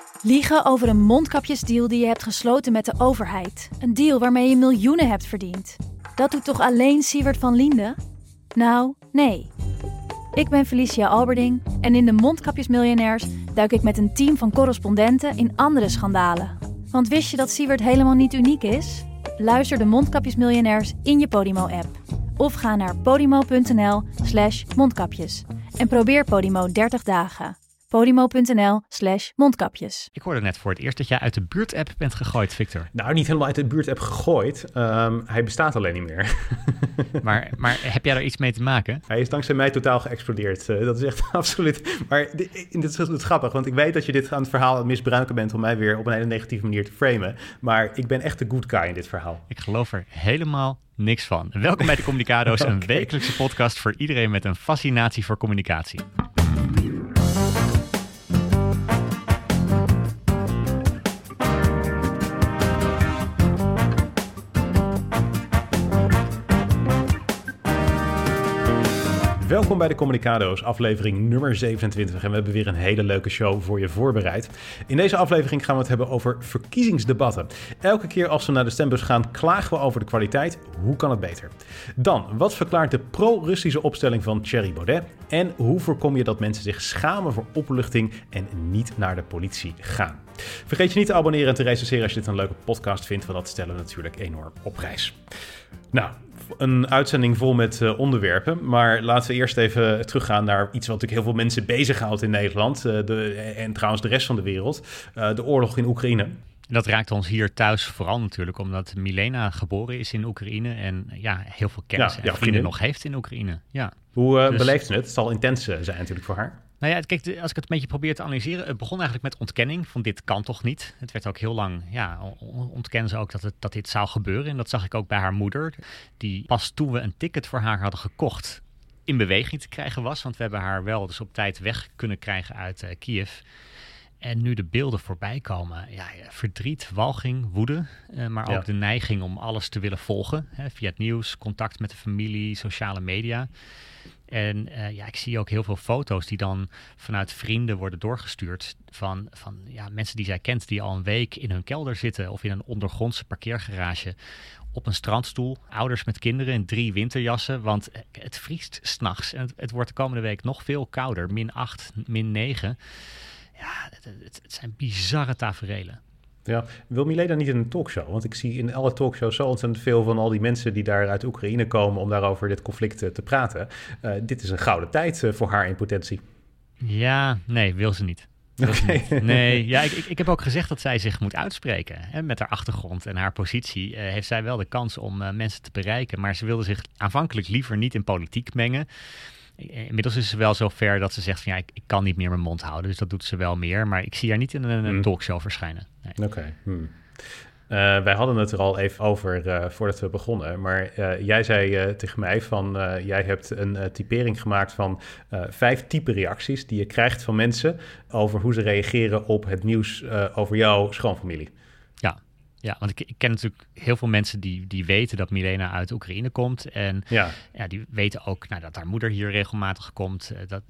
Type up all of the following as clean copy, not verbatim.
Liegen over een mondkapjesdeal die je hebt gesloten met de overheid. Een deal waarmee je miljoenen hebt verdiend. Dat doet toch alleen Siewert van Liende? Nou, nee. Ik ben Felicia Alberding en in de Mondkapjesmiljonairs duik ik met een team van correspondenten in andere schandalen. Want wist je dat Siewert helemaal niet uniek is? Luister de Mondkapjesmiljonairs in je Podimo-app. Of ga naar podimo.nl/mondkapjes. En probeer Podimo 30 dagen. Podimo.nl/mondkapjes. Ik hoorde net voor het eerst dat jij uit de buurt-app bent gegooid, Victor. Nou, niet helemaal uit de buurt-app gegooid. Hij bestaat alleen niet meer. Maar heb jij daar iets mee te maken? Hij is dankzij mij totaal geëxplodeerd. Dat is echt absoluut... Maar dit is grappig, want ik weet dat je dit aan het verhaal aan het misbruiken bent om mij weer op een hele negatieve manier te framen. Maar ik ben echt de good guy in dit verhaal. Ik geloof er helemaal niks van. Welkom bij de Communicado's, een wekelijkse podcast voor iedereen met een fascinatie voor communicatie. Welkom bij de Communicado's, aflevering nummer 27. En we hebben weer een hele leuke show voor je voorbereid. In deze aflevering gaan we het hebben over verkiezingsdebatten. Elke keer als we naar de stembus gaan, klagen we over de kwaliteit. Hoe kan het beter? Dan, wat verklaart de pro-Russische opstelling van Thierry Baudet? En hoe voorkom je dat mensen zich schamen voor opluchting en niet naar de politie gaan? Vergeet je niet te abonneren en te recenseren als je dit een leuke podcast vindt, want dat stellen we natuurlijk enorm op prijs. Nou, een uitzending vol met onderwerpen, maar laten we eerst even teruggaan naar iets wat natuurlijk heel veel mensen bezighoudt in Nederland en trouwens de rest van de wereld, de oorlog in Oekraïne. Dat raakt ons hier thuis vooral natuurlijk omdat Milena geboren is in Oekraïne en heel veel kennis en vrienden nog heeft in Oekraïne. Ja. Hoe beleeft ze het? Het zal intens zijn natuurlijk voor haar. Nou ja, kijk, als ik het een beetje probeer te analyseren, het begon eigenlijk met ontkenning van dit kan toch niet. Het werd ook heel lang, ontkennen ze ook dat dit zou gebeuren. En dat zag ik ook bij haar moeder, die pas toen we een ticket voor haar hadden gekocht in beweging te krijgen was. Want we hebben haar wel dus op tijd weg kunnen krijgen uit Kiev. En nu de beelden voorbij komen, verdriet, walging, woede, maar ook de neiging om alles te willen volgen. Via het nieuws, contact met de familie, sociale media. En ik zie ook heel veel foto's die dan vanuit vrienden worden doorgestuurd van mensen die zij kent die al een week in hun kelder zitten of in een ondergrondse parkeergarage op een strandstoel. Ouders met kinderen in 3 winterjassen, want het vriest 's nachts en het wordt de komende week nog veel kouder, -8, -9. Ja, het zijn bizarre taferelen. Ja, wil Milena niet in een talkshow? Want ik zie in alle talkshows zo ontzettend veel van al die mensen die daar uit Oekraïne komen om daarover dit conflict te praten. Dit is een gouden tijd voor haar in potentie. Ja, nee, wil ze niet. Nee, ik heb ook gezegd dat zij zich moet uitspreken. Hè, met haar achtergrond en haar positie heeft zij wel de kans om mensen te bereiken. Maar ze wilde zich aanvankelijk liever niet in politiek mengen. Inmiddels is ze wel zo ver dat ze zegt van ik kan niet meer mijn mond houden. Dus dat doet ze wel meer. Maar ik zie haar niet in een talkshow verschijnen. Nee. Oké. Wij hadden het er al even over voordat we begonnen. Maar jij zei tegen mij van jij hebt een typering gemaakt van 5 type reacties die je krijgt van mensen over hoe ze reageren op het nieuws over jouw schoonfamilie. Ja, want ik ken natuurlijk heel veel mensen die weten dat Milena uit Oekraïne komt. En die weten ook dat haar moeder hier regelmatig komt.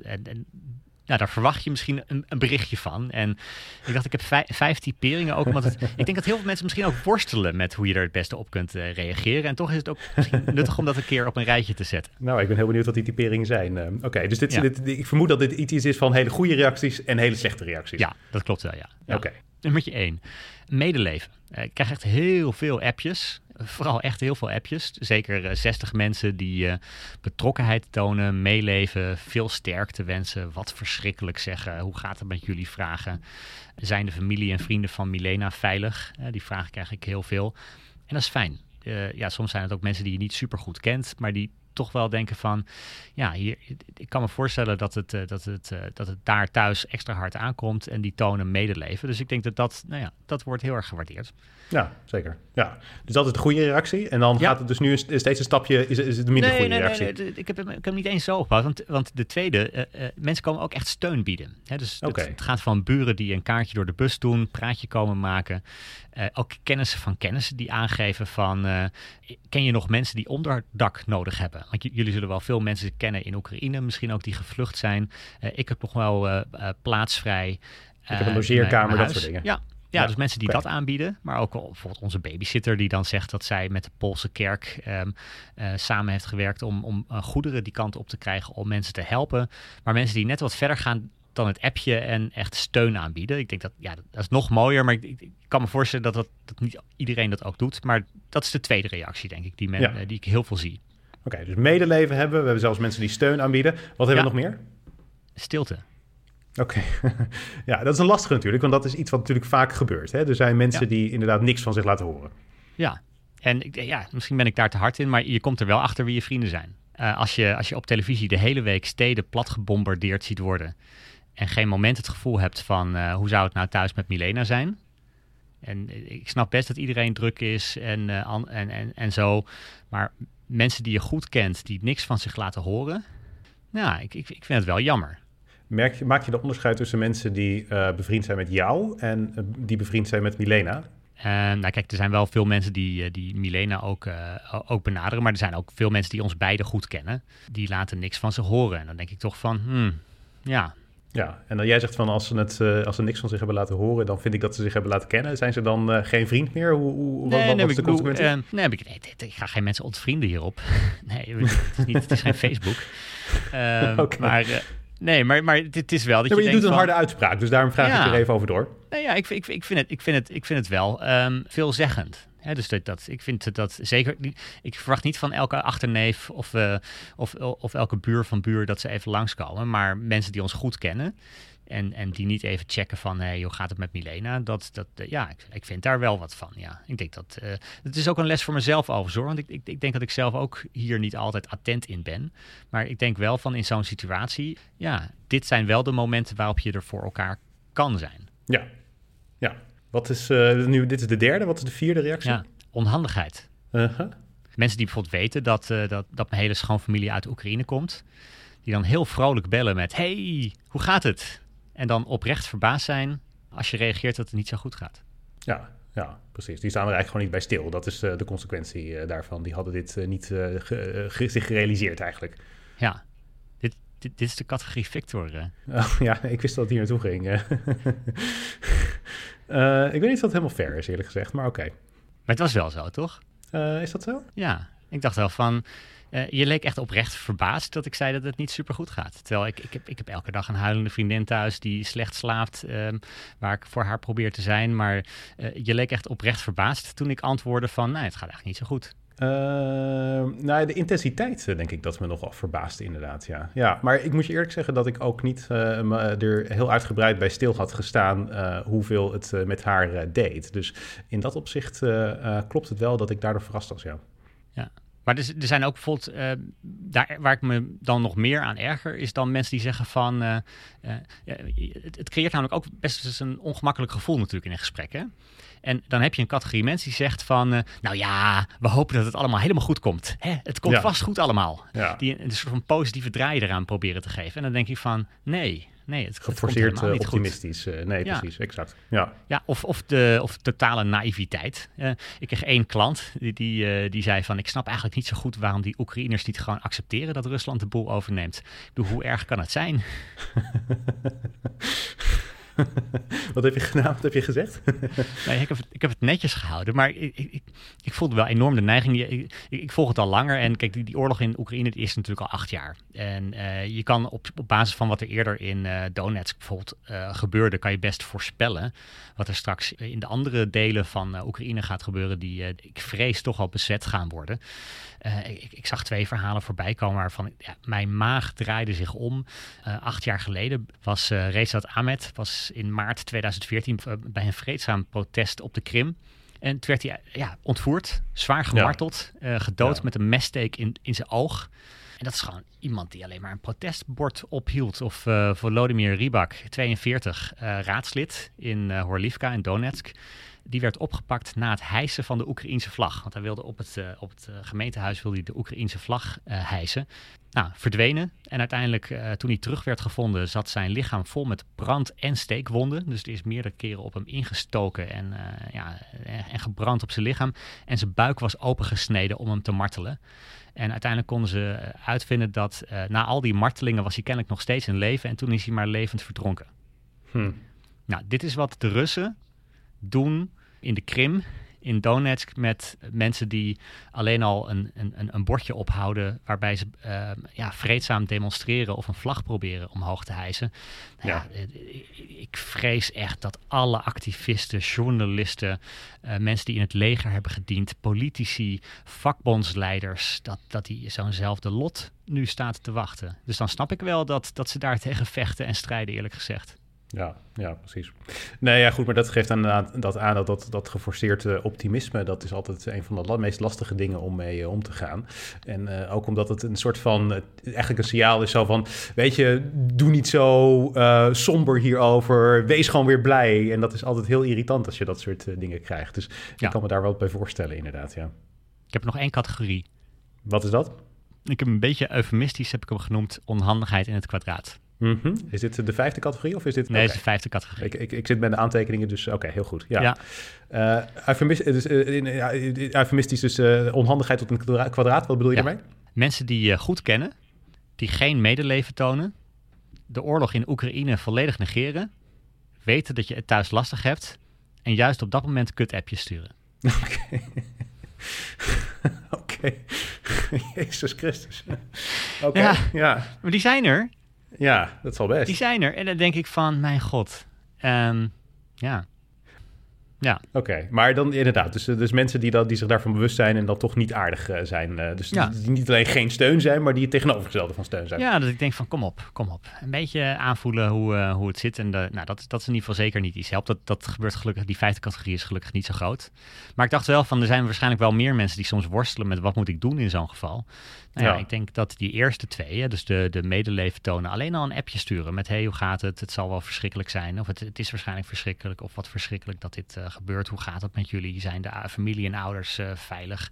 Daar verwacht je misschien een berichtje van. En ik dacht, ik heb 5 typeringen ook. Want ik denk dat heel veel mensen misschien ook worstelen met hoe je er het beste op kunt reageren. En toch is het ook misschien nuttig om dat een keer op een rijtje te zetten. Nou, ik ben heel benieuwd wat die typeringen zijn. Oké, dus ik vermoed dat dit iets is van hele goede reacties en hele slechte reacties. Ja, dat klopt wel, ja. Oké. Nummertje 1. Medeleven. Ik krijg echt heel veel appjes. Vooral echt heel veel appjes. Zeker 60 mensen die betrokkenheid tonen, meeleven, veel sterkte wensen, wat verschrikkelijk zeggen. Hoe gaat het met jullie vragen? Zijn de familie en vrienden van Milena veilig? Die vragen krijg ik heel veel. En dat is fijn. Soms zijn het ook mensen die je niet super goed kent, maar die toch wel denken van, hier, ik kan me voorstellen dat het daar thuis extra hard aankomt en die tonen medeleven. Dus ik denk dat wordt heel erg gewaardeerd. Ja, zeker. Ja. Dus dat is de goede reactie. En dan gaat het dus nu steeds een stapje, is het de minder goede reactie? Nee. Ik heb hem niet eens zo opgebouwd. Want de tweede, mensen komen ook echt steun bieden. Hè, dus het gaat van buren die een kaartje door de bus doen, praatje komen maken. Ook kennissen van kennissen die aangeven van, ken je nog mensen die onderdak nodig hebben? Want jullie zullen wel veel mensen kennen in Oekraïne, misschien ook die gevlucht zijn. Ik heb nog wel plaatsvrij. Ik heb een logeerkamer, dat soort dingen. Ja, dus mensen die dat aanbieden. Maar ook bijvoorbeeld onze babysitter die dan zegt dat zij met de Poolse kerk samen heeft gewerkt om goederen die kant op te krijgen om mensen te helpen. Maar mensen die net wat verder gaan dan het appje en echt steun aanbieden. Ik denk dat is nog mooier, maar ik kan me voorstellen dat niet iedereen dat ook doet. Maar dat is de tweede reactie, denk ik, die ik heel veel zie. Oké, dus medeleven hebben we. We hebben zelfs mensen die steun aanbieden. Wat hebben we nog meer? Stilte. Oké. Ja, dat is een lastige natuurlijk, want dat is iets wat natuurlijk vaak gebeurt. Hè? Er zijn mensen die inderdaad niks van zich laten horen. Ja, en misschien ben ik daar te hard in, maar je komt er wel achter wie je vrienden zijn. Als je op televisie de hele week steden plat gebombardeerd ziet worden en geen moment het gevoel hebt van hoe zou het nou thuis met Milena zijn? En ik snap best dat iedereen druk is en zo, maar mensen die je goed kent, die niks van zich laten horen, ik vind het wel jammer. Maak je de onderscheid tussen mensen die bevriend zijn met jou en die bevriend zijn met Milena? Kijk, er zijn wel veel mensen die Milena ook benaderen, maar er zijn ook veel mensen die ons beiden goed kennen. Die laten niks van zich horen. En dan denk ik toch van, ja. Ja, en dan jij zegt van als ze niks van zich hebben laten horen, dan vind ik dat ze zich hebben laten kennen. Zijn ze dan geen vriend meer? Wat is de consequentie? Ik ga geen mensen ontvrienden hierop. Nee, het is geen Facebook. Okay. Maar dit is wel dat je doet een harde uitspraak, dus daarom vraag ik er even over door. Ik vind het wel veelzeggend. Ja, dus ik vind dat zeker. Ik verwacht niet van elke achterneef of elke buur van buur dat ze even langskomen. Maar mensen die ons goed kennen en die niet even checken van hoe gaat het met Milena? Ik vind daar wel wat van. Ja, ik denk dat het is ook een les voor mezelf overigens, hoor. Want ik denk dat ik zelf ook hier niet altijd attent in ben. Maar ik denk wel van in zo'n situatie, dit zijn wel de momenten waarop je er voor elkaar kan zijn. Ja. Wat is dit is de derde, wat is de vierde reactie? Ja, onhandigheid. Uh-huh. Mensen die bijvoorbeeld weten dat mijn hele schoonfamilie uit Oekraïne komt, die dan heel vrolijk bellen met, hey, hoe gaat het? En dan oprecht verbaasd zijn als je reageert dat het niet zo goed gaat. Ja, precies. Die staan er eigenlijk gewoon niet bij stil. Dat is de consequentie daarvan. Die hadden dit niet zich gerealiseerd eigenlijk. Ja, dit is de categorie Victor. Ja, ik wist dat het hier naartoe ging. Ik weet niet of dat helemaal fair is, eerlijk gezegd, maar oké. Maar het was wel zo, toch? Is dat zo? Ja, ik dacht wel van, je leek echt oprecht verbaasd dat ik zei dat het niet super goed gaat. Terwijl ik heb elke dag een huilende vriendin thuis die slecht slaapt, waar ik voor haar probeer te zijn. Maar je leek echt oprecht verbaasd toen ik antwoordde van, het gaat eigenlijk niet zo goed. De intensiteit denk ik dat me nogal verbaasde inderdaad, ja. Maar ik moet je eerlijk zeggen dat ik ook niet er heel uitgebreid bij stil had gestaan hoeveel het met haar deed. Dus in dat opzicht klopt het wel dat ik daardoor verrast was, ja. Ja. Maar er zijn ook bijvoorbeeld, daar waar ik me dan nog meer aan erger, is dan mensen die zeggen van, het creëert namelijk ook best eens een ongemakkelijk gevoel natuurlijk in een gesprek, hè? En dan heb je een categorie mensen die zegt van, we hopen dat het allemaal helemaal goed komt. Hè? Het komt vast goed allemaal. Ja. Die een soort van positieve draai eraan proberen te geven. En dan denk ik van, nee, het geforceerd komt niet optimistisch. Goed. Precies, exact. Ja, of totale naïviteit. Ik kreeg één klant die zei van, ik snap eigenlijk niet zo goed waarom die Oekraïners niet gewoon accepteren dat Rusland de boel overneemt. Ik bedoel, hoe erg kan het zijn? Wat heb je gedaan? Wat heb je gezegd? Nee, ik heb het netjes gehouden, maar ik voelde wel enorm de neiging. Ik volg het al langer en kijk, die oorlog in Oekraïne is natuurlijk al 8 jaar. En je kan op basis van wat er eerder in Donetsk bijvoorbeeld gebeurde, kan je best voorspellen wat er straks in de andere delen van Oekraïne gaat gebeuren die ik vrees toch al bezet gaan worden. Ik zag 2 verhalen voorbij komen waarvan mijn maag draaide zich om. 8 jaar geleden was Rezat Ahmed in maart 2014 bij een vreedzaam protest op de Krim. En toen werd hij ontvoerd, zwaar gemarteld, gedood met een messteek in zijn oog. En dat is gewoon iemand die alleen maar een protestbord ophield. Of Volodymyr Rybak, 42, raadslid in Horlivka in Donetsk. Die werd opgepakt na het hijsen van de Oekraïense vlag. Want hij wilde op het gemeentehuis de Oekraïense vlag hijsen. Verdwenen. En uiteindelijk, toen hij terug werd gevonden, zat zijn lichaam vol met brand- en steekwonden. Dus er is meerdere keren op hem ingestoken en gebrand op zijn lichaam. En zijn buik was opengesneden om hem te martelen. En uiteindelijk konden ze uitvinden dat na al die martelingen was hij kennelijk nog steeds in leven. En toen is hij maar levend verdronken. Nou, dit is wat de Russen doen in de Krim, in Donetsk, met mensen die alleen al een bordje ophouden waarbij ze vreedzaam demonstreren of een vlag proberen omhoog te hijsen. Ik vrees echt dat alle activisten, journalisten, mensen die in het leger hebben gediend, politici, vakbondsleiders, dat die zo'nzelfde lot nu staat te wachten. Dus dan snap ik wel dat ze daar tegen vechten en strijden, eerlijk gezegd. Ja, precies. Nee, ja, goed, maar dat geeft aan dat geforceerd optimisme, dat is altijd een van de meest lastige dingen om mee om te gaan. En ook omdat het een soort van, eigenlijk een signaal is zo van, weet je, doe niet zo somber hierover, wees gewoon weer blij. En dat is altijd heel irritant als je dat soort dingen krijgt. Dus ik kan me daar wel bij voorstellen, inderdaad, ja. Ik heb nog 1 categorie. Wat is dat? Ik heb een beetje eufemistisch, heb ik hem genoemd, onhandigheid in het kwadraat. Mm-hmm. Is dit de 5e categorie of is dit... Nee, het is de 5e categorie. Ik zit bij de aantekeningen, dus oké, heel goed. Ja. Eufemistisch, dus onhandigheid tot een kwadraat. Wat bedoel je daarmee? Mensen die je goed kennen, die geen medeleven tonen, de oorlog in Oekraïne volledig negeren, weten dat je het thuis lastig hebt en juist op dat moment kut-appjes sturen. Oké. Jezus Christus. Oké. Ja. Maar die zijn er. Ja, dat zal best. Die zijn er. En dan denk ik van, mijn god. Ja. Oké, maar dan inderdaad. Dus mensen die zich daarvan bewust zijn en dan toch niet aardig zijn. Die niet alleen geen steun zijn, maar die het tegenovergestelde van steun zijn. Ja, dat ik denk van kom op. Een beetje aanvoelen hoe het zit. En dat is in ieder geval zeker niet iets helpt. Dat gebeurt gelukkig. Die 5e categorie is gelukkig niet zo groot. Maar ik dacht wel van, er zijn waarschijnlijk wel meer mensen die soms worstelen met wat moet ik doen in zo'n geval. Ik denk dat die eerste 2, dus de medeleven tonen, alleen al een appje sturen met hey, hoe gaat het? Het zal wel verschrikkelijk zijn. Of het is waarschijnlijk verschrikkelijk. Of wat verschrikkelijk dat dit gebeurt. Hoe gaat het met jullie? Zijn de familie en ouders veilig?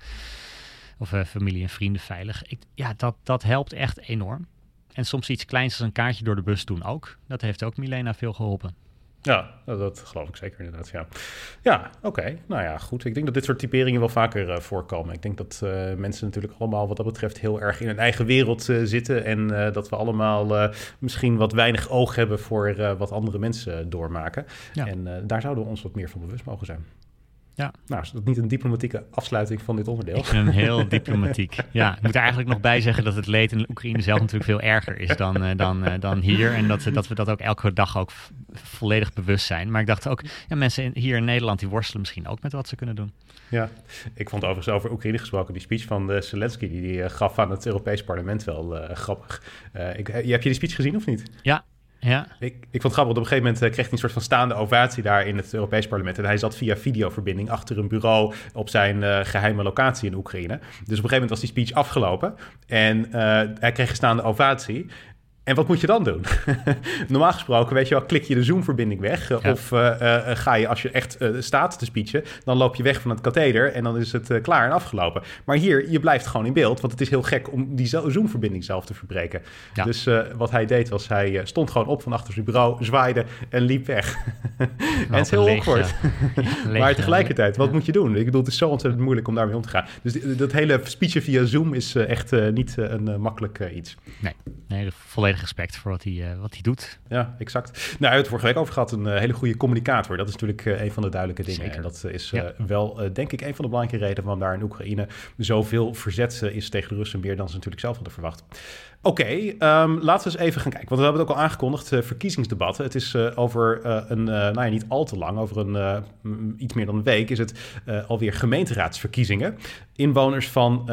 Of familie en vrienden veilig? Dat helpt echt enorm. En soms iets kleins als een kaartje door de bus doen ook. Dat heeft ook Milena veel geholpen. Ja, dat geloof ik zeker inderdaad, Ja, oké. Nou ja, goed. Ik denk dat dit soort typeringen wel vaker voorkomen. Ik denk dat mensen natuurlijk allemaal wat dat betreft heel erg in hun eigen wereld zitten. En dat we allemaal misschien wat weinig oog hebben voor wat andere mensen doormaken. Ja. En daar zouden we ons wat meer van bewust mogen zijn. Ja. Nou, is dat niet een diplomatieke afsluiting van dit onderdeel? Ik vind hem heel diplomatiek. Ja, ik moet er eigenlijk nog bij zeggen dat het leed in Oekraïne zelf natuurlijk veel erger is dan hier. En dat we dat ook elke dag ook volledig bewust zijn. Maar ik dacht ook, mensen hier in Nederland die worstelen misschien ook met wat ze kunnen doen. Ja, ik vond overigens over Oekraïne gesproken, die speech van Zelensky die gaf aan het Europees Parlement wel grappig. Heb je die speech gezien of niet? Ja. Ja. Ik vond het grappig, op een gegeven moment kreeg hij een soort van staande ovatie daar in het Europees Parlement. En hij zat via videoverbinding achter een bureau op zijn geheime locatie in Oekraïne. Dus op een gegeven moment was die speech afgelopen en hij kreeg een staande ovatie. En wat moet je dan doen? Normaal gesproken, weet je wel, klik je de Zoom-verbinding weg. Of ga je, als je echt staat te speechen, dan loop je weg van het katheder en dan is het klaar en afgelopen. Maar hier, je blijft gewoon in beeld, want het is heel gek om die Zoom-verbinding zelf te verbreken. Ja. Dus wat hij deed was, hij stond gewoon op van achter zijn bureau, zwaaide en liep weg. En het is heel awkward. Maar tegelijkertijd, wat moet je doen? Ik bedoel, het is zo ontzettend moeilijk om daarmee om te gaan. Dus dat hele speechen via Zoom is echt niet een makkelijk iets. Nee, volledig respect voor wat hij doet. Ja, exact. Nou, we hebben het vorige week over gehad. Een hele goede communicator. Dat is natuurlijk een van de duidelijke dingen. Zeker. En dat is wel, denk ik, een van de belangrijke redenen waarom daar in Oekraïne zoveel verzet is tegen de Russen, meer dan ze natuurlijk zelf hadden verwacht. Oké, laten we eens even gaan kijken. Want we hebben het ook al aangekondigd, verkiezingsdebatten. Het is over niet al te lang, over iets meer dan een week, is het alweer gemeenteraadsverkiezingen. Inwoners van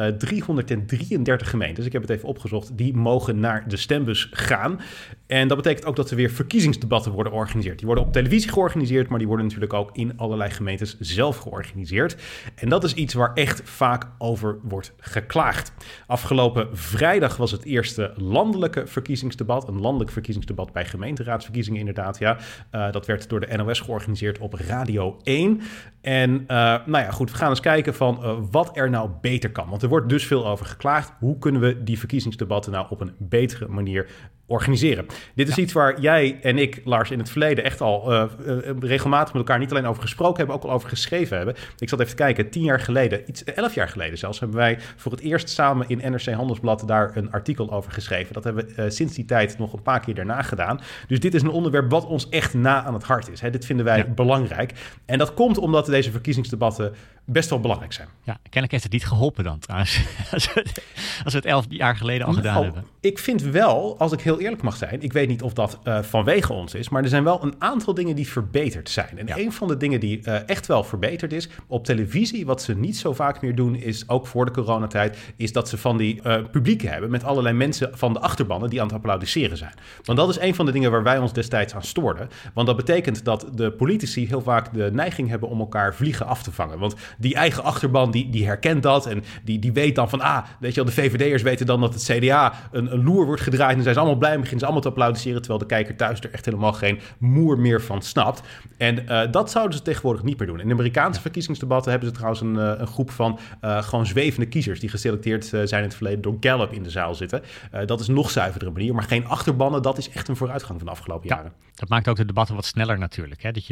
333 gemeentes, ik heb het even opgezocht, die mogen naar de stembus gaan. En dat betekent ook dat er weer verkiezingsdebatten worden georganiseerd. Die worden op televisie georganiseerd, maar die worden natuurlijk ook in allerlei gemeentes zelf georganiseerd. En dat is iets waar echt vaak over wordt geklaagd. Afgelopen vrijdag was het eerste landelijke verkiezingsdebat. Een landelijk verkiezingsdebat bij gemeenteraadsverkiezingen inderdaad, ja. Dat werd door de NOS georganiseerd op Radio 1. En goed, we gaan eens kijken van wat er nou beter kan. Want er wordt dus veel over geklaagd. Hoe kunnen we die verkiezingsdebatten nou op een betere manier organiseren. Dit is iets waar jij en ik, Lars, in het verleden echt al regelmatig met elkaar niet alleen over gesproken hebben, ook al over geschreven hebben. Ik zat even te kijken, 10 jaar geleden, 11 jaar geleden zelfs, hebben wij voor het eerst samen in NRC Handelsblad daar een artikel over geschreven. Dat hebben we sinds die tijd nog een paar keer daarna gedaan. Dus dit is een onderwerp wat ons echt na aan het hart is. Hè? Dit vinden wij belangrijk. En dat komt omdat deze verkiezingsdebatten best wel belangrijk zijn. Ja, kennelijk heeft het niet geholpen dan trouwens. Als we het 11 jaar geleden al gedaan hebben. Ik vind wel, als ik heel eerlijk mag zijn, ik weet niet of dat vanwege ons is, maar er zijn wel een aantal dingen die verbeterd zijn. En een van de dingen die echt wel verbeterd is, op televisie, wat ze niet zo vaak meer doen, is ook voor de coronatijd, is dat ze van die publieken hebben met allerlei mensen van de achterbannen die aan het applaudisseren zijn. Want dat is een van de dingen waar wij ons destijds aan stoorden. Want dat betekent dat de politici heel vaak de neiging hebben om elkaar vliegen af te vangen. Want die eigen achterban, die herkent dat en die weet dan van, weet je wel, de VVD'ers weten dan dat het CDA een loer wordt gedraaid en zijn ze allemaal blij en beginnen ze allemaal te applaudisseren, terwijl de kijker thuis er echt helemaal geen moer meer van snapt. En dat zouden ze tegenwoordig niet meer doen. In de Amerikaanse verkiezingsdebatten hebben ze trouwens een groep van gewoon zwevende kiezers die geselecteerd zijn in het verleden door Gallup in de zaal zitten. Dat is een nog zuiverdere manier, maar geen achterbannen, dat is echt een vooruitgang van de afgelopen jaren. Dat maakt ook de debatten wat sneller natuurlijk. Hè? Dat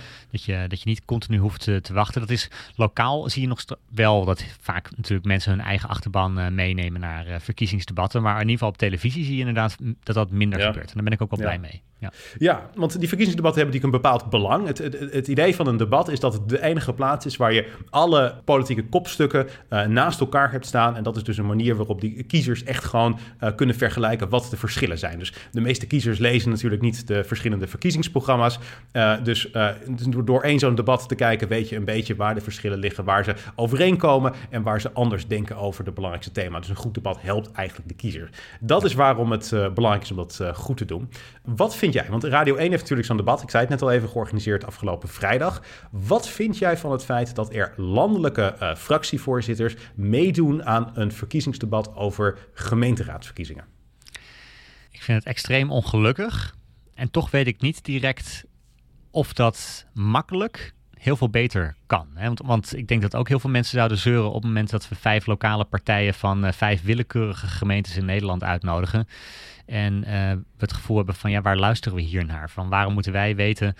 je niet continu hoeft te wachten. Dat is lokaal, zie je nog wel dat vaak natuurlijk mensen hun eigen achterban meenemen naar verkiezingsdebatten. Maar in ieder geval op televisie zie je inderdaad dat minder gebeurt. En daar ben ik ook wel blij mee. Ja, want die verkiezingsdebatten hebben natuurlijk een bepaald belang. Het idee van een debat is dat het de enige plaats is waar je alle politieke kopstukken naast elkaar hebt staan. En dat is dus een manier waarop die kiezers echt gewoon kunnen vergelijken wat de verschillen zijn. Dus de meeste kiezers lezen natuurlijk niet de verschillende verkiezingsprogramma's. Dus door één zo'n debat te kijken weet je een beetje waar de verschillen liggen, waar ze overeenkomen en waar ze anders denken over de belangrijkste thema. Dus een goed debat helpt eigenlijk de kiezer. Dat is waarom het belangrijk is om dat goed te doen. Wat vind jij? Want Radio 1 heeft natuurlijk zo'n debat, ik zei het net al even, georganiseerd afgelopen vrijdag. Wat vind jij van het feit dat er landelijke fractievoorzitters meedoen aan een verkiezingsdebat over gemeenteraadsverkiezingen? Ik vind het extreem ongelukkig. En toch weet ik niet direct of dat makkelijk heel veel beter kan. Hè? Want ik denk dat ook heel veel mensen zouden zeuren op het moment dat we 5 lokale partijen van 5 willekeurige gemeentes in Nederland uitnodigen. En we het gevoel hebben van, waar luisteren we hier naar? Van waarom moeten wij weten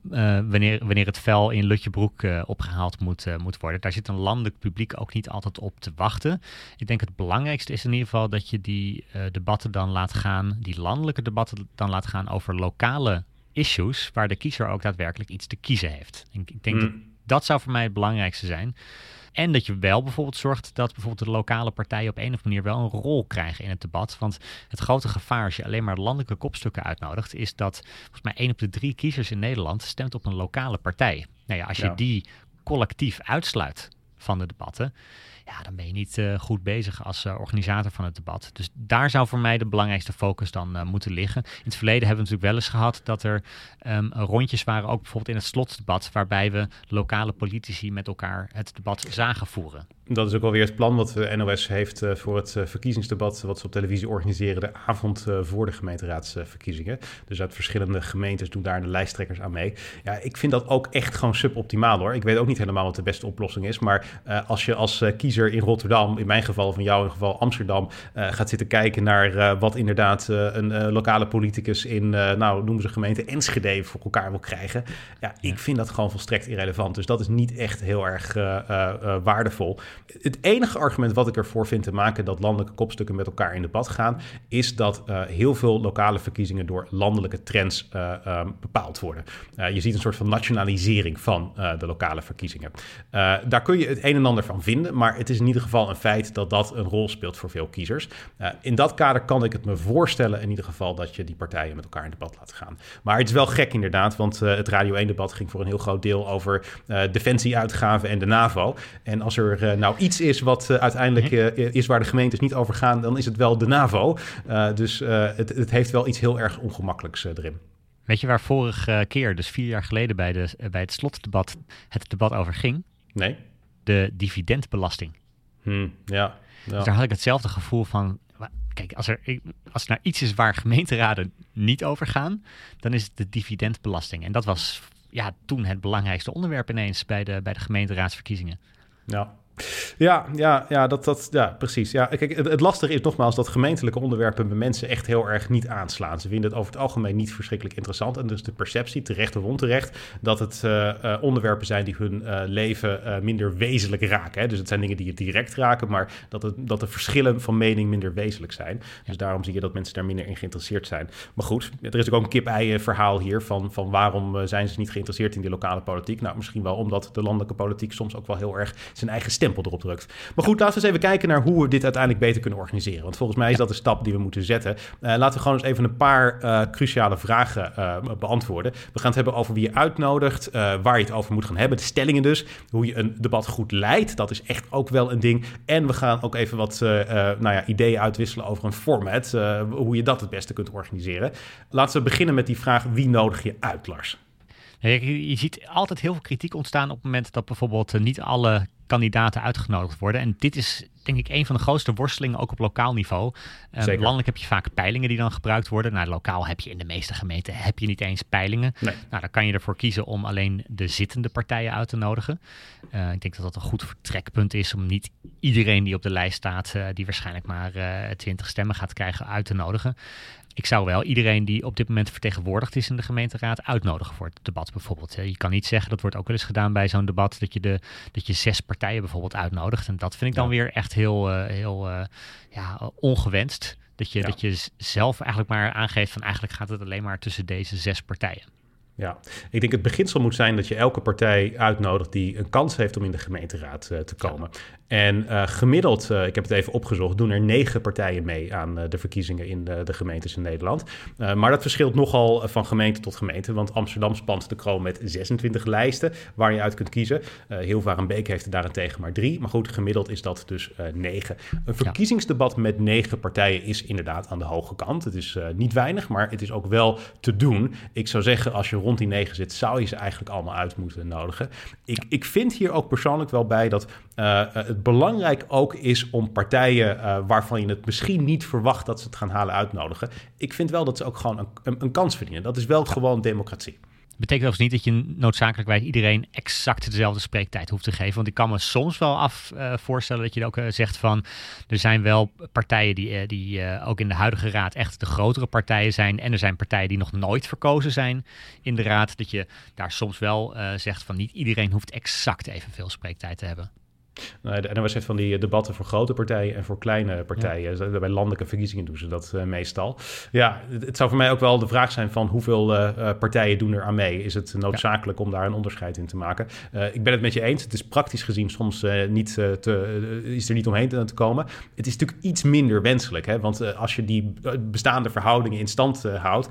wanneer het vel in Lutjebroek opgehaald moet worden? Daar zit een landelijk publiek ook niet altijd op te wachten. Ik denk het belangrijkste is in ieder geval dat je die debatten dan laat gaan, die landelijke debatten dan laat gaan over lokale issues, waar de kiezer ook daadwerkelijk iets te kiezen heeft. Ik denk dat zou voor mij het belangrijkste zijn. En dat je wel bijvoorbeeld zorgt dat bijvoorbeeld de lokale partijen op een of andere manier wel een rol krijgen in het debat. Want het grote gevaar als je alleen maar landelijke kopstukken uitnodigt, is dat volgens mij 1 op de 3 kiezers in Nederland stemt op een lokale partij. Nou ja, als je die collectief uitsluit van de debatten, dan ben je niet goed bezig als organisator van het debat. Dus daar zou voor mij de belangrijkste focus dan moeten liggen. In het verleden hebben we natuurlijk wel eens gehad dat er rondjes waren, ook bijvoorbeeld in het slotdebat, waarbij we lokale politici met elkaar het debat zagen voeren. Dat is ook alweer het plan wat de NOS heeft voor het verkiezingsdebat wat ze op televisie organiseren de avond voor de gemeenteraadsverkiezingen. Dus uit verschillende gemeentes doen daar de lijsttrekkers aan mee. Ja, ik vind dat ook echt gewoon suboptimaal hoor. Ik weet ook niet helemaal wat de beste oplossing is, maar als je als kiezer in Rotterdam, in mijn geval, van jou in geval Amsterdam, gaat zitten kijken naar wat inderdaad een lokale politicus in, noemen ze gemeente Enschede voor elkaar wil krijgen. Ja, ik vind dat gewoon volstrekt irrelevant. Dus dat is niet echt heel erg waardevol. Het enige argument wat ik ervoor vind te maken dat landelijke kopstukken met elkaar in debat gaan, is dat heel veel lokale verkiezingen door landelijke trends bepaald worden. Je ziet een soort van nationalisering van de lokale verkiezingen. Daar kun je het een en ander van vinden, maar het is in ieder geval een feit dat dat een rol speelt voor veel kiezers. In dat kader kan ik het me voorstellen in ieder geval dat je die partijen met elkaar in debat laat gaan. Maar het is wel gek inderdaad, want het Radio 1-debat ging voor een heel groot deel over defensieuitgaven en de NAVO. En als er nou iets is wat uiteindelijk is waar de gemeentes niet over gaan, dan is het wel de NAVO. Dus het heeft wel iets heel erg ongemakkelijks erin. Weet je waar vorige keer, dus 4 jaar geleden bij het slotdebat, het debat over ging? Nee. De dividendbelasting. Ja. Dus daar had ik hetzelfde gevoel van, kijk, als er nou iets is waar gemeenteraden niet over gaan, dan is het de dividendbelasting. En dat was toen het belangrijkste onderwerp ineens bij de gemeenteraadsverkiezingen. Ja. Ja, precies. Ja, kijk, het lastige is nogmaals dat gemeentelijke onderwerpen bij mensen echt heel erg niet aanslaan. Ze vinden het over het algemeen niet verschrikkelijk interessant. En dus de perceptie, terecht of onterecht, dat het onderwerpen zijn die hun leven minder wezenlijk raken. Hè? Dus het zijn dingen die je direct raken, maar dat de verschillen van mening minder wezenlijk zijn. Dus daarom zie je dat mensen daar minder in geïnteresseerd zijn. Maar goed, er is ook een kip-ei verhaal hier van waarom zijn ze niet geïnteresseerd in die lokale politiek. Nou, misschien wel omdat de landelijke politiek soms ook wel heel erg zijn eigen stempel erop drukt. Maar goed, laten we eens even kijken naar hoe we dit uiteindelijk beter kunnen organiseren. Want volgens mij is dat de stap die we moeten zetten. Laten we gewoon eens even een paar cruciale vragen beantwoorden. We gaan het hebben over wie je uitnodigt, waar je het over moet gaan hebben. De stellingen dus. Hoe je een debat goed leidt. Dat is echt ook wel een ding. En we gaan ook even wat ideeën uitwisselen over een format. Hoe je dat het beste kunt organiseren. Laten we beginnen met die vraag: wie nodig je uit, Lars? Je ziet altijd heel veel kritiek ontstaan op het moment dat bijvoorbeeld niet alle kandidaten uitgenodigd worden. En dit is denk ik een van de grootste worstelingen ook op lokaal niveau. Landelijk heb je vaak peilingen die dan gebruikt worden. Nou, lokaal heb je in de meeste gemeenten niet eens peilingen. Nee. Nou, dan kan je ervoor kiezen om alleen de zittende partijen uit te nodigen. Ik denk dat dat een goed vertrekpunt is om niet iedereen die op de lijst staat, die waarschijnlijk maar 20 stemmen gaat krijgen, uit te nodigen. Ik zou wel iedereen die op dit moment vertegenwoordigd is in de gemeenteraad uitnodigen voor het debat bijvoorbeeld. Je kan niet zeggen, dat wordt ook wel eens gedaan bij zo'n debat, dat je 6 partijen bijvoorbeeld uitnodigt. En dat vind ik dan weer echt heel ongewenst. Dat je zelf eigenlijk maar aangeeft van eigenlijk gaat het alleen maar tussen deze 6 partijen. Ja, ik denk het beginsel moet zijn dat je elke partij uitnodigt die een kans heeft om in de gemeenteraad te komen. Ja. En gemiddeld, ik heb het even opgezocht, doen er 9 partijen mee aan de verkiezingen in de gemeentes in Nederland. Maar dat verschilt nogal van gemeente tot gemeente, want Amsterdam spant de kroon met 26 lijsten waar je uit kunt kiezen. Hilvarenbeek heeft er daarentegen maar 3. Maar goed, gemiddeld is dat dus 9. Een verkiezingsdebat met 9 partijen is inderdaad aan de hoge kant. Het is niet weinig, maar het is ook wel te doen. Ik zou zeggen, als je rond die 9 zit, zou je ze eigenlijk allemaal uit moeten nodigen. Ik vind hier ook persoonlijk wel bij dat het belangrijk ook is om partijen waarvan je het misschien niet verwacht dat ze het gaan halen uitnodigen. Ik vind wel dat ze ook gewoon een kans verdienen. Dat is wel gewoon democratie. Betekent overigens niet dat je noodzakelijk bij iedereen exact dezelfde spreektijd hoeft te geven. Want ik kan me soms wel voorstellen dat je ook zegt van, er zijn wel partijen die ook in de huidige raad echt de grotere partijen zijn. En er zijn partijen die nog nooit verkozen zijn in de raad. Dat je daar soms wel zegt van niet iedereen hoeft exact evenveel spreektijd te hebben. De NOS heeft van die debatten voor grote partijen en voor kleine partijen. Ja. Bij landelijke verkiezingen doen ze dat meestal. Ja, het zou voor mij ook wel de vraag zijn van hoeveel partijen doen er aan mee? Is het noodzakelijk om daar een onderscheid in te maken? Ik ben het met je eens. Het is praktisch gezien soms is er niet omheen te komen. Het is natuurlijk iets minder wenselijk. Hè? Want als je die bestaande verhoudingen in stand houdt,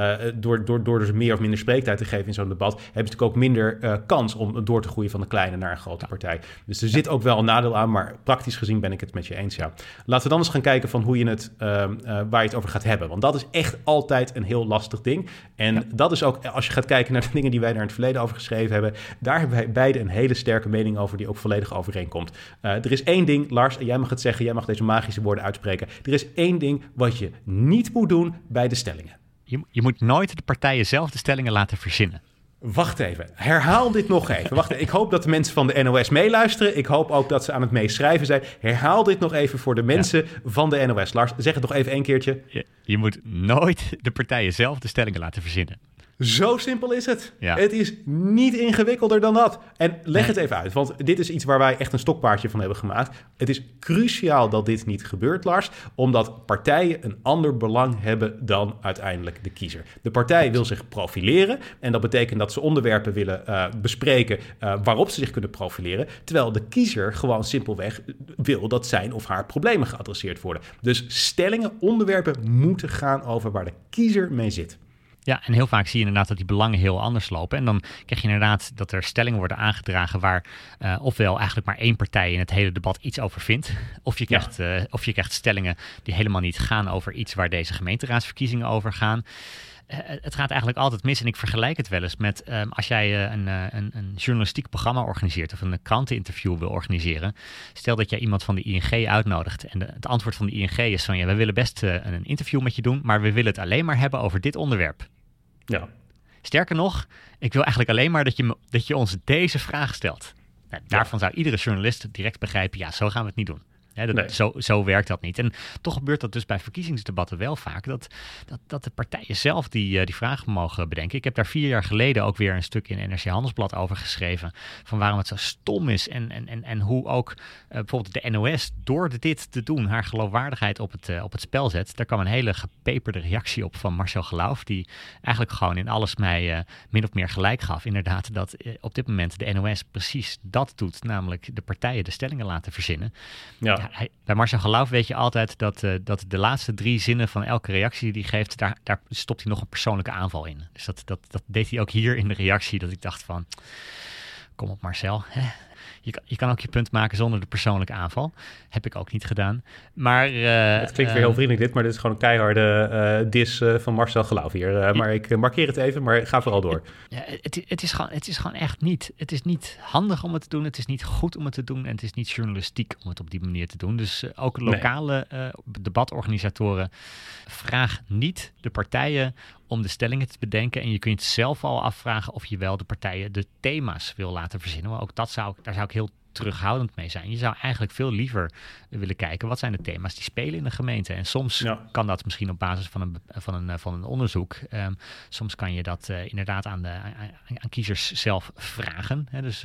door dus meer of minder spreektijd te geven in zo'n debat, heb je natuurlijk ook minder kans om door te groeien van de kleine naar een grote partij. Dus er zit ook wel een nadeel aan, maar praktisch gezien ben ik het met je eens, ja. Laten we dan eens gaan kijken van hoe je het, waar je het over gaat hebben. Want dat is echt altijd een heel lastig ding. En dat is ook, als je gaat kijken naar de dingen die wij daar in het verleden over geschreven hebben, daar hebben wij beide een hele sterke mening over die ook volledig overeenkomt. Er is één ding, Lars, en jij mag het zeggen, jij mag deze magische woorden uitspreken. Er is één ding wat je niet moet doen bij de stellingen. Je moet nooit de partijen zelf de stellingen laten verzinnen. Wacht even, herhaal dit nog even. Wacht, ik hoop dat de mensen van de NOS meeluisteren. Ik hoop ook dat ze aan het meeschrijven zijn. Herhaal dit nog even voor de mensen van de NOS. Lars, zeg het nog even 1 keertje. Je moet nooit de partijen zelf de stellingen laten verzinnen. Zo simpel is het. Ja. Het is niet ingewikkelder dan dat. En leg het even uit, want dit is iets waar wij echt een stokpaardje van hebben gemaakt. Het is cruciaal dat dit niet gebeurt, Lars, omdat partijen een ander belang hebben dan uiteindelijk de kiezer. De partij wil zich profileren en dat betekent dat ze onderwerpen willen bespreken waarop ze zich kunnen profileren, terwijl de kiezer gewoon simpelweg wil dat zijn of haar problemen geadresseerd worden. Dus stellingen, onderwerpen moeten gaan over waar de kiezer mee zit. Ja, en heel vaak zie je inderdaad dat die belangen heel anders lopen. En dan krijg je inderdaad dat er stellingen worden aangedragen waar ofwel eigenlijk maar 1 partij in het hele debat iets over vindt. Of je krijgt stellingen die helemaal niet gaan over iets waar deze gemeenteraadsverkiezingen over gaan. Het gaat eigenlijk altijd mis en ik vergelijk het wel eens met als jij een journalistiek programma organiseert of een kranteninterview wil organiseren. Stel dat jij iemand van de ING uitnodigt en het antwoord van de ING is van we willen best een interview met je doen, maar we willen het alleen maar hebben over dit onderwerp. Ja. Sterker nog, ik wil eigenlijk alleen maar dat je ons deze vraag stelt. Nou, daarvan zou iedere journalist direct begrijpen, ja, zo gaan we het niet doen. Nee. Zo werkt dat niet. En toch gebeurt dat dus bij verkiezingsdebatten wel vaak. Dat de partijen zelf die vragen mogen bedenken. Ik heb daar 4 jaar geleden ook weer een stuk in NRC Handelsblad over geschreven. Van waarom het zo stom is. En hoe ook bijvoorbeeld de NOS door dit te doen haar geloofwaardigheid op het spel zet. Daar kwam een hele gepeperde reactie op van Marcel Geloof. Die eigenlijk gewoon in alles mij min of meer gelijk gaf. Inderdaad dat op dit moment de NOS precies dat doet. Namelijk de partijen de stellingen laten verzinnen. Ja. Bij Marcel Geloof weet je altijd dat de laatste 3 zinnen van elke reactie die hij geeft, daar stopt hij nog een persoonlijke aanval in. Dus dat deed hij ook hier in de reactie, dat ik dacht van, kom op Marcel, hè? Je kan ook je punt maken zonder de persoonlijke aanval. Heb ik ook niet gedaan. Maar het klinkt weer heel vriendelijk dit, maar dit is gewoon een keiharde dis van Marcel Geloof hier. Maar ik markeer het even, maar ga vooral door. Het is gewoon echt niet. Het is niet handig om het te doen. Het is niet goed om het te doen. En het is niet journalistiek om het op die manier te doen. Dus ook lokale debatorganisatoren, vraag niet de partijen om de stellingen te bedenken. En je kunt zelf al afvragen of je wel de partijen de thema's wil laten verzinnen. Maar ook daar zou ik heel terughoudend mee zijn. Je zou eigenlijk veel liever willen kijken, wat zijn de thema's die spelen in de gemeente? En soms kan dat misschien op basis van een onderzoek. Soms kan je dat inderdaad aan kiezers zelf vragen. Hè? Dus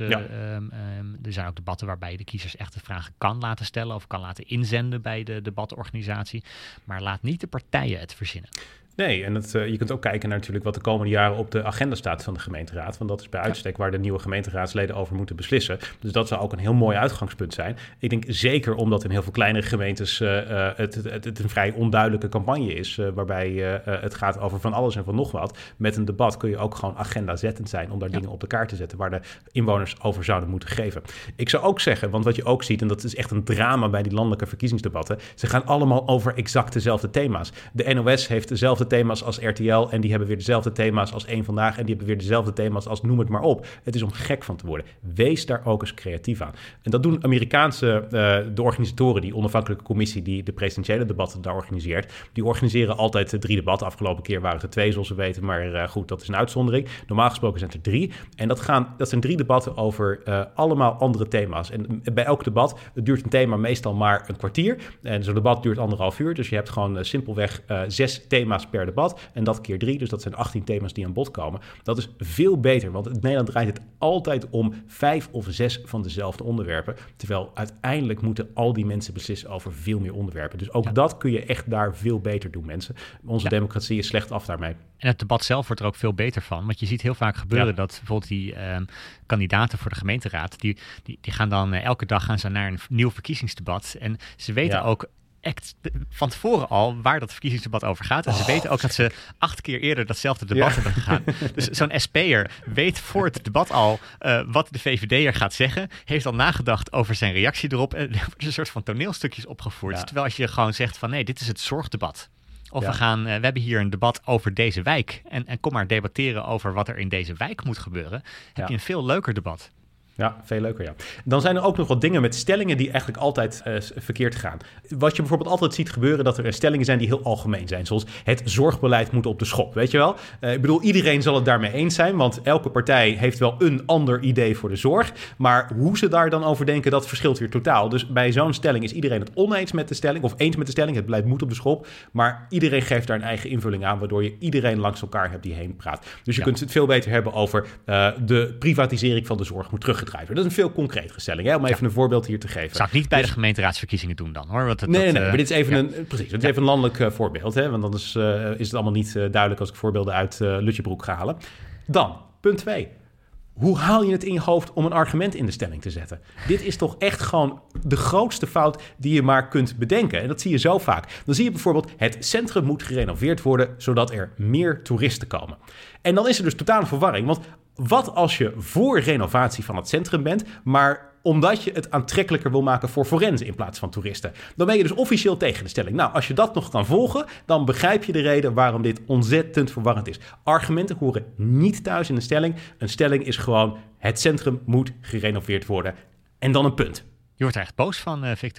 er zijn ook debatten waarbij je de kiezers echt de vragen kan laten stellen of kan laten inzenden bij de debatorganisatie. Maar laat niet de partijen het verzinnen. Nee, en je kunt ook kijken naar natuurlijk wat de komende jaren op de agenda staat van de gemeenteraad. Want dat is bij uitstek waar de nieuwe gemeenteraadsleden over moeten beslissen. Dus dat zou ook een heel mooi uitgangspunt zijn. Ik denk zeker omdat in heel veel kleinere gemeentes het een vrij onduidelijke campagne is. Waarbij het gaat over van alles en van nog wat. Met een debat kun je ook gewoon agenda-zettend zijn om daar dingen op de kaart te zetten waar de inwoners over zouden moeten geven. Ik zou ook zeggen, want wat je ook ziet, en dat is echt een drama bij die landelijke verkiezingsdebatten. Ze gaan allemaal over exact dezelfde thema's. De NOS heeft dezelfde thema's als RTL en die hebben weer dezelfde thema's als Eén Vandaag en die hebben weer dezelfde thema's als noem het maar op. Het is om gek van te worden. Wees daar ook eens creatief aan. En dat doen de organisatoren, die onafhankelijke commissie die de presidentiële debatten daar organiseert. Die organiseren altijd 3 debatten. Afgelopen keer waren het 2 zoals we weten, maar goed, dat is een uitzondering. Normaal gesproken zijn het er 3. En dat zijn 3 debatten over allemaal andere thema's. En bij elk debat, het duurt een thema meestal maar een kwartier. En zo'n debat duurt 1,5 uur. Dus je hebt gewoon simpelweg 6 thema's per debat. En dat keer 3. Dus dat zijn 18 thema's die aan bod komen. Dat is veel beter. Want in Nederland draait het altijd om 5 of 6 van dezelfde onderwerpen. Terwijl uiteindelijk moeten al die mensen beslissen over veel meer onderwerpen. Dus ook dat kun je echt daar veel beter doen, mensen. Onze democratie is slecht af daarmee. En het debat zelf wordt er ook veel beter van. Want je ziet heel vaak gebeuren dat bijvoorbeeld die kandidaten voor de gemeenteraad, die gaan dan elke dag gaan ze naar een nieuw verkiezingsdebat. En ze weten ook van tevoren al waar dat verkiezingsdebat over gaat. En ze weten ook dat ze 8 keer eerder datzelfde debat hebben gegaan. Dus zo'n SP'er weet voor het debat al wat de VVD'er gaat zeggen. Heeft al nagedacht over zijn reactie erop. En er wordt een soort van toneelstukjes opgevoerd. Ja. Terwijl als je gewoon zegt van nee, dit is het zorgdebat. Of we hebben hier een debat over deze wijk. En kom maar debatteren over wat er in deze wijk moet gebeuren. Heb je een veel leuker debat. Ja, veel leuker, ja. Dan zijn er ook nog wat dingen met stellingen die eigenlijk altijd verkeerd gaan. Wat je bijvoorbeeld altijd ziet gebeuren, dat er stellingen zijn die heel algemeen zijn. Zoals het zorgbeleid moet op de schop, weet je wel? Ik bedoel, iedereen zal het daarmee eens zijn, want elke partij heeft wel een ander idee voor de zorg. Maar hoe ze daar dan over denken, dat verschilt weer totaal. Dus bij zo'n stelling is iedereen het oneens met de stelling, of eens met de stelling, het beleid moet op de schop. Maar iedereen geeft daar een eigen invulling aan, waardoor je iedereen langs elkaar hebt die heen praat. Dus je kunt het veel beter hebben over de privatisering van de zorg moet teruggedraaid. Dat is een veel concretere stelling, hè? Om even een voorbeeld hier te geven. Zou ik niet bij de gemeenteraadsverkiezingen doen dan, hoor. Nee, maar dit is even het is even een landelijk voorbeeld, hè? Want anders is het allemaal niet duidelijk als ik voorbeelden uit Lutjebroek ga halen. Dan, punt 2. Hoe haal je het in je hoofd om een argument in de stelling te zetten? Dit is toch echt gewoon de grootste fout die je maar kunt bedenken. En dat zie je zo vaak. Dan zie je bijvoorbeeld, het centrum moet gerenoveerd worden, zodat er meer toeristen komen. En dan is er dus totale verwarring. Want wat als je voor renovatie van het centrum bent, maar omdat je het aantrekkelijker wil maken voor forensen in plaats van toeristen? Dan ben je dus officieel tegen de stelling. Nou, als je dat nog kan volgen, dan begrijp je de reden waarom dit ontzettend verwarrend is. Argumenten horen niet thuis in een stelling. Een stelling is gewoon, het centrum moet gerenoveerd worden. En dan een punt. Je wordt er echt boos van, Victor.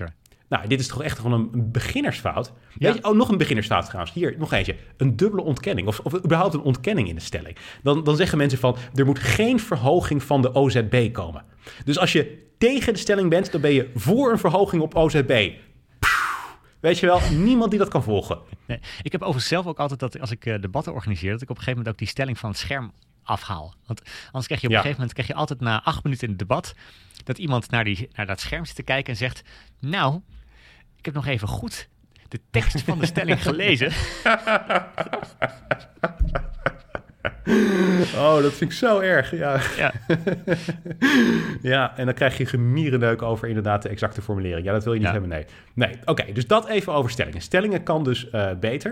Nou, dit is toch echt gewoon een beginnersfout? Ja. Weet je, nog een beginnersfout trouwens. Hier, nog eentje. Een dubbele ontkenning. Of überhaupt een ontkenning in de stelling. Dan zeggen mensen van, er moet geen verhoging van de OZB komen. Dus als je tegen de stelling bent, dan ben je voor een verhoging op OZB. Weet je wel, niemand die dat kan volgen. Nee, ik heb overigens zelf ook altijd dat als ik debatten organiseer, dat ik op een gegeven moment ook die stelling van het scherm afhaal. Want anders krijg je op een gegeven moment altijd na 8 minuten in het debat dat iemand naar dat scherm zit te kijken en zegt, nou, ik heb nog even goed de tekst van de stelling gelezen. Oh, dat vind ik zo erg. Ja. Ja. Ja, en dan krijg je gemierenneuk over inderdaad de exacte formulering. Ja, dat wil je niet hebben, nee. Oké, dus dat even over stellingen. Stellingen kan dus beter.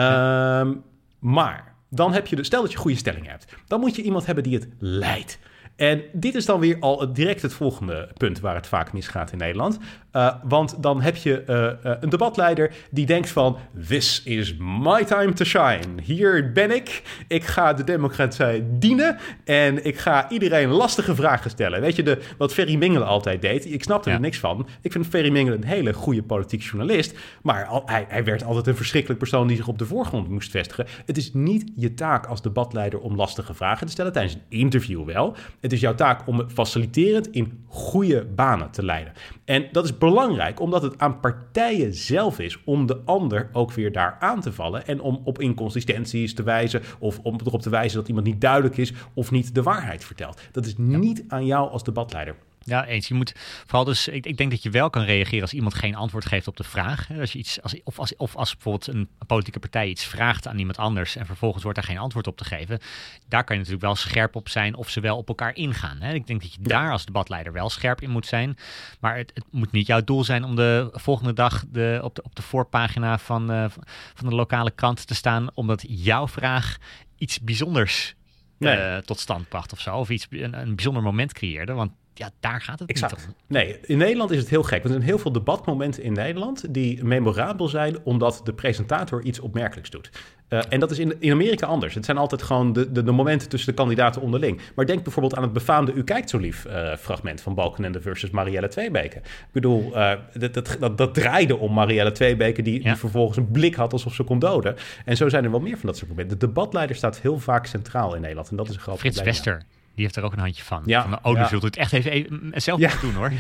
Maar dan heb je stel dat je goede stellingen hebt. Dan moet je iemand hebben die het leidt. En dit is dan weer al direct het volgende punt waar het vaak misgaat in Nederland. Want dan heb je een debatleider die denkt van, this is my time to shine. Hier ben ik. Ik ga de democratie dienen en ik ga iedereen lastige vragen stellen. Weet je, wat Ferry Mingelen altijd deed? Ik snapte er niks van. Ik vind Ferry Mingelen een hele goede politiek journalist. Maar hij werd altijd een verschrikkelijk persoon die zich op de voorgrond moest vestigen. Het is niet je taak als debatleider om lastige vragen te stellen. Tijdens een interview wel. Het is jouw taak om faciliterend in goede banen te leiden. En dat is belangrijk, omdat het aan partijen zelf is om de ander ook weer daar aan te vallen en om op inconsistenties te wijzen of om erop te wijzen dat iemand niet duidelijk is of niet de waarheid vertelt. Dat is niet aan jou als debatleider. Ja, eens. Je moet vooral dus. Ik denk dat je wel kan reageren als iemand geen antwoord geeft op de vraag. Als je iets, als bijvoorbeeld een politieke partij iets vraagt aan iemand anders en vervolgens wordt daar geen antwoord op te geven. Daar kan je natuurlijk wel scherp op zijn of ze wel op elkaar ingaan. Ik denk dat je daar als debatleider wel scherp in moet zijn. Maar het moet niet jouw doel zijn om de volgende dag op de voorpagina van de lokale krant te staan, omdat jouw vraag iets bijzonders tot stand bracht of zo. Of een bijzonder moment creëerde. Want ja, daar gaat het niet om. Nee, in Nederland is het heel gek. Want er zijn heel veel debatmomenten in Nederland die memorabel zijn omdat de presentator iets opmerkelijks doet. En dat is in Amerika anders. Het zijn altijd gewoon de momenten tussen de kandidaten onderling. Maar denk bijvoorbeeld aan het befaamde U kijkt zo lief fragment van Balkenende versus Marielle Tweebeke. Ik bedoel, dat draaide om Marielle Tweebeke die vervolgens een blik had alsof ze kon doden. En zo zijn er wel meer van dat soort momenten. De debatleider staat heel vaak centraal in Nederland. En dat is een groot Frits probleem. Wester. Die heeft er ook een handje van. Ja, dus zult het echt even zelf moeten doen, hoor.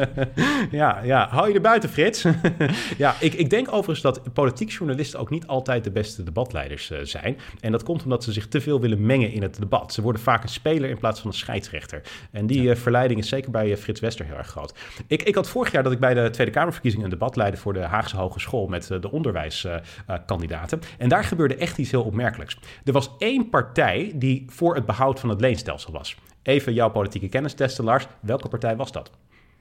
Ja, hou je er buiten, Frits. Ja, ik denk overigens dat politiek journalisten ook niet altijd de beste debatleiders zijn. En dat komt omdat ze zich te veel willen mengen in het debat. Ze worden vaak een speler in plaats van een scheidsrechter. En die verleiding is zeker bij Frits Wester heel erg groot. Ik had vorig jaar dat ik bij de Tweede Kamerverkiezingen een debat leidde voor de Haagse Hogeschool met de onderwijskandidaten. En daar gebeurde echt iets heel opmerkelijks. Er was één partij die voor het behoud van het leenstelsel was. Even jouw politieke kennis testen, Lars. Welke partij was dat?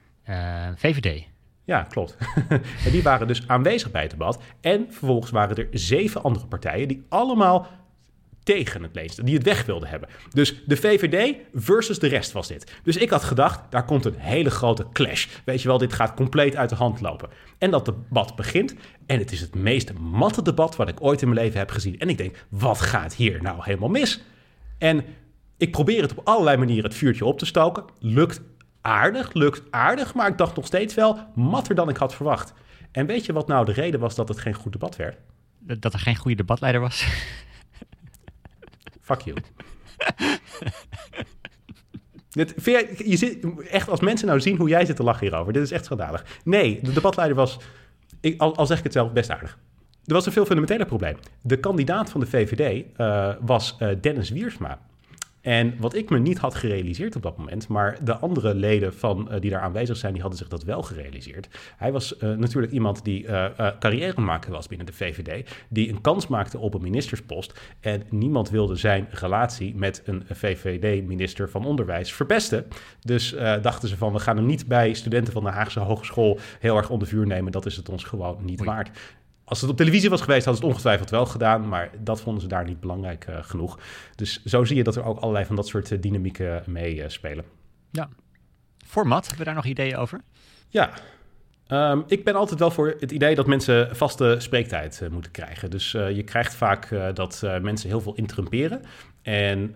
VVD. Ja, klopt. En die waren dus aanwezig bij het debat. En vervolgens waren er 7 andere partijen die allemaal tegen het leenstelsel, die het weg wilden hebben. Dus de VVD versus de rest was dit. Dus ik had gedacht, daar komt een hele grote clash. Weet je wel, dit gaat compleet uit de hand lopen. En dat debat begint. En het is het meest matte debat wat ik ooit in mijn leven heb gezien. En ik denk, wat gaat hier nou helemaal mis? En ik probeer het op allerlei manieren het vuurtje op te stoken. Lukt aardig, maar ik dacht nog steeds wel matter dan ik had verwacht. En weet je wat nou de reden was dat het geen goed debat werd? Dat er geen goede debatleider was? Fuck you. Je zit echt, als mensen nou zien hoe jij zit te lachen hierover, dit is echt schandalig. Nee, de debatleider was, al zeg ik het zelf, best aardig. Er was een veel fundamenteler probleem. De kandidaat van de VVD was Dennis Wiersma. En wat ik me niet had gerealiseerd op dat moment, maar de andere leden die daar aanwezig zijn, die hadden zich dat wel gerealiseerd. Hij was natuurlijk iemand die carrière maken was binnen de VVD, die een kans maakte op een ministerspost. En niemand wilde zijn relatie met een VVD-minister van Onderwijs verpesten. Dus dachten ze van, we gaan hem niet bij studenten van de Haagse Hogeschool heel erg onder vuur nemen. Dat is het ons gewoon niet waard. Als het op televisie was geweest, hadden ze het ongetwijfeld wel gedaan. Maar dat vonden ze daar niet belangrijk genoeg. Dus zo zie je dat er ook allerlei van dat soort dynamieken meespelen. Ja. Format, hebben we daar nog ideeën over? Ja. Ik ben altijd wel voor het idee dat mensen vaste spreektijd moeten krijgen. Dus je krijgt vaak dat mensen heel veel interrumperen. En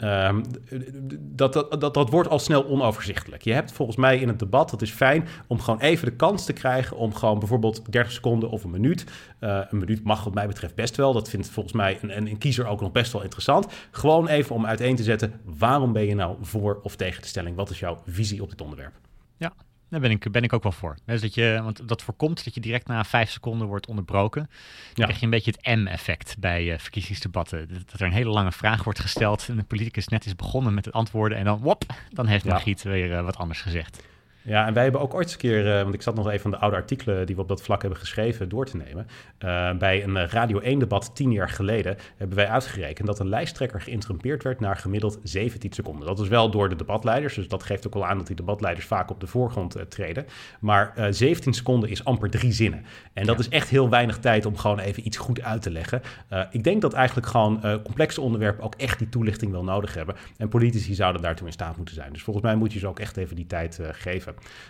dat wordt al snel onoverzichtelijk. Je hebt volgens mij in het debat, dat is fijn, om gewoon even de kans te krijgen om gewoon bijvoorbeeld 30 seconden of een minuut. Een minuut mag wat mij betreft best wel. Dat vindt volgens mij een kiezer ook nog best wel interessant. Gewoon even om uiteen te zetten, waarom ben je nou voor of tegen de stelling? Wat is jouw visie op dit onderwerp? Ja. Daar ben ik ook wel voor. Dus want dat voorkomt dat je direct na 5 seconden wordt onderbroken. Dan krijg je een beetje het M-effect bij verkiezingsdebatten. Dat er een hele lange vraag wordt gesteld en de politicus net is begonnen met het antwoorden en dan heeft Margriet weer wat anders gezegd. Ja, en wij hebben ook ooit eens een keer, want ik zat nog even van de oude artikelen die we op dat vlak hebben geschreven door te nemen. Bij een Radio 1-debat 10 jaar geleden hebben wij uitgerekend dat een lijsttrekker geïnterrumpeerd werd na gemiddeld 17 seconden. Dat is wel door de debatleiders, dus dat geeft ook al aan dat die debatleiders vaak op de voorgrond treden. Maar 17 seconden is amper 3 zinnen. En dat is echt heel weinig tijd om gewoon even iets goed uit te leggen. Ik denk dat eigenlijk gewoon complexe onderwerpen ook echt die toelichting wel nodig hebben. En politici zouden daartoe in staat moeten zijn. Dus volgens mij moet je ze ook echt even die tijd geven.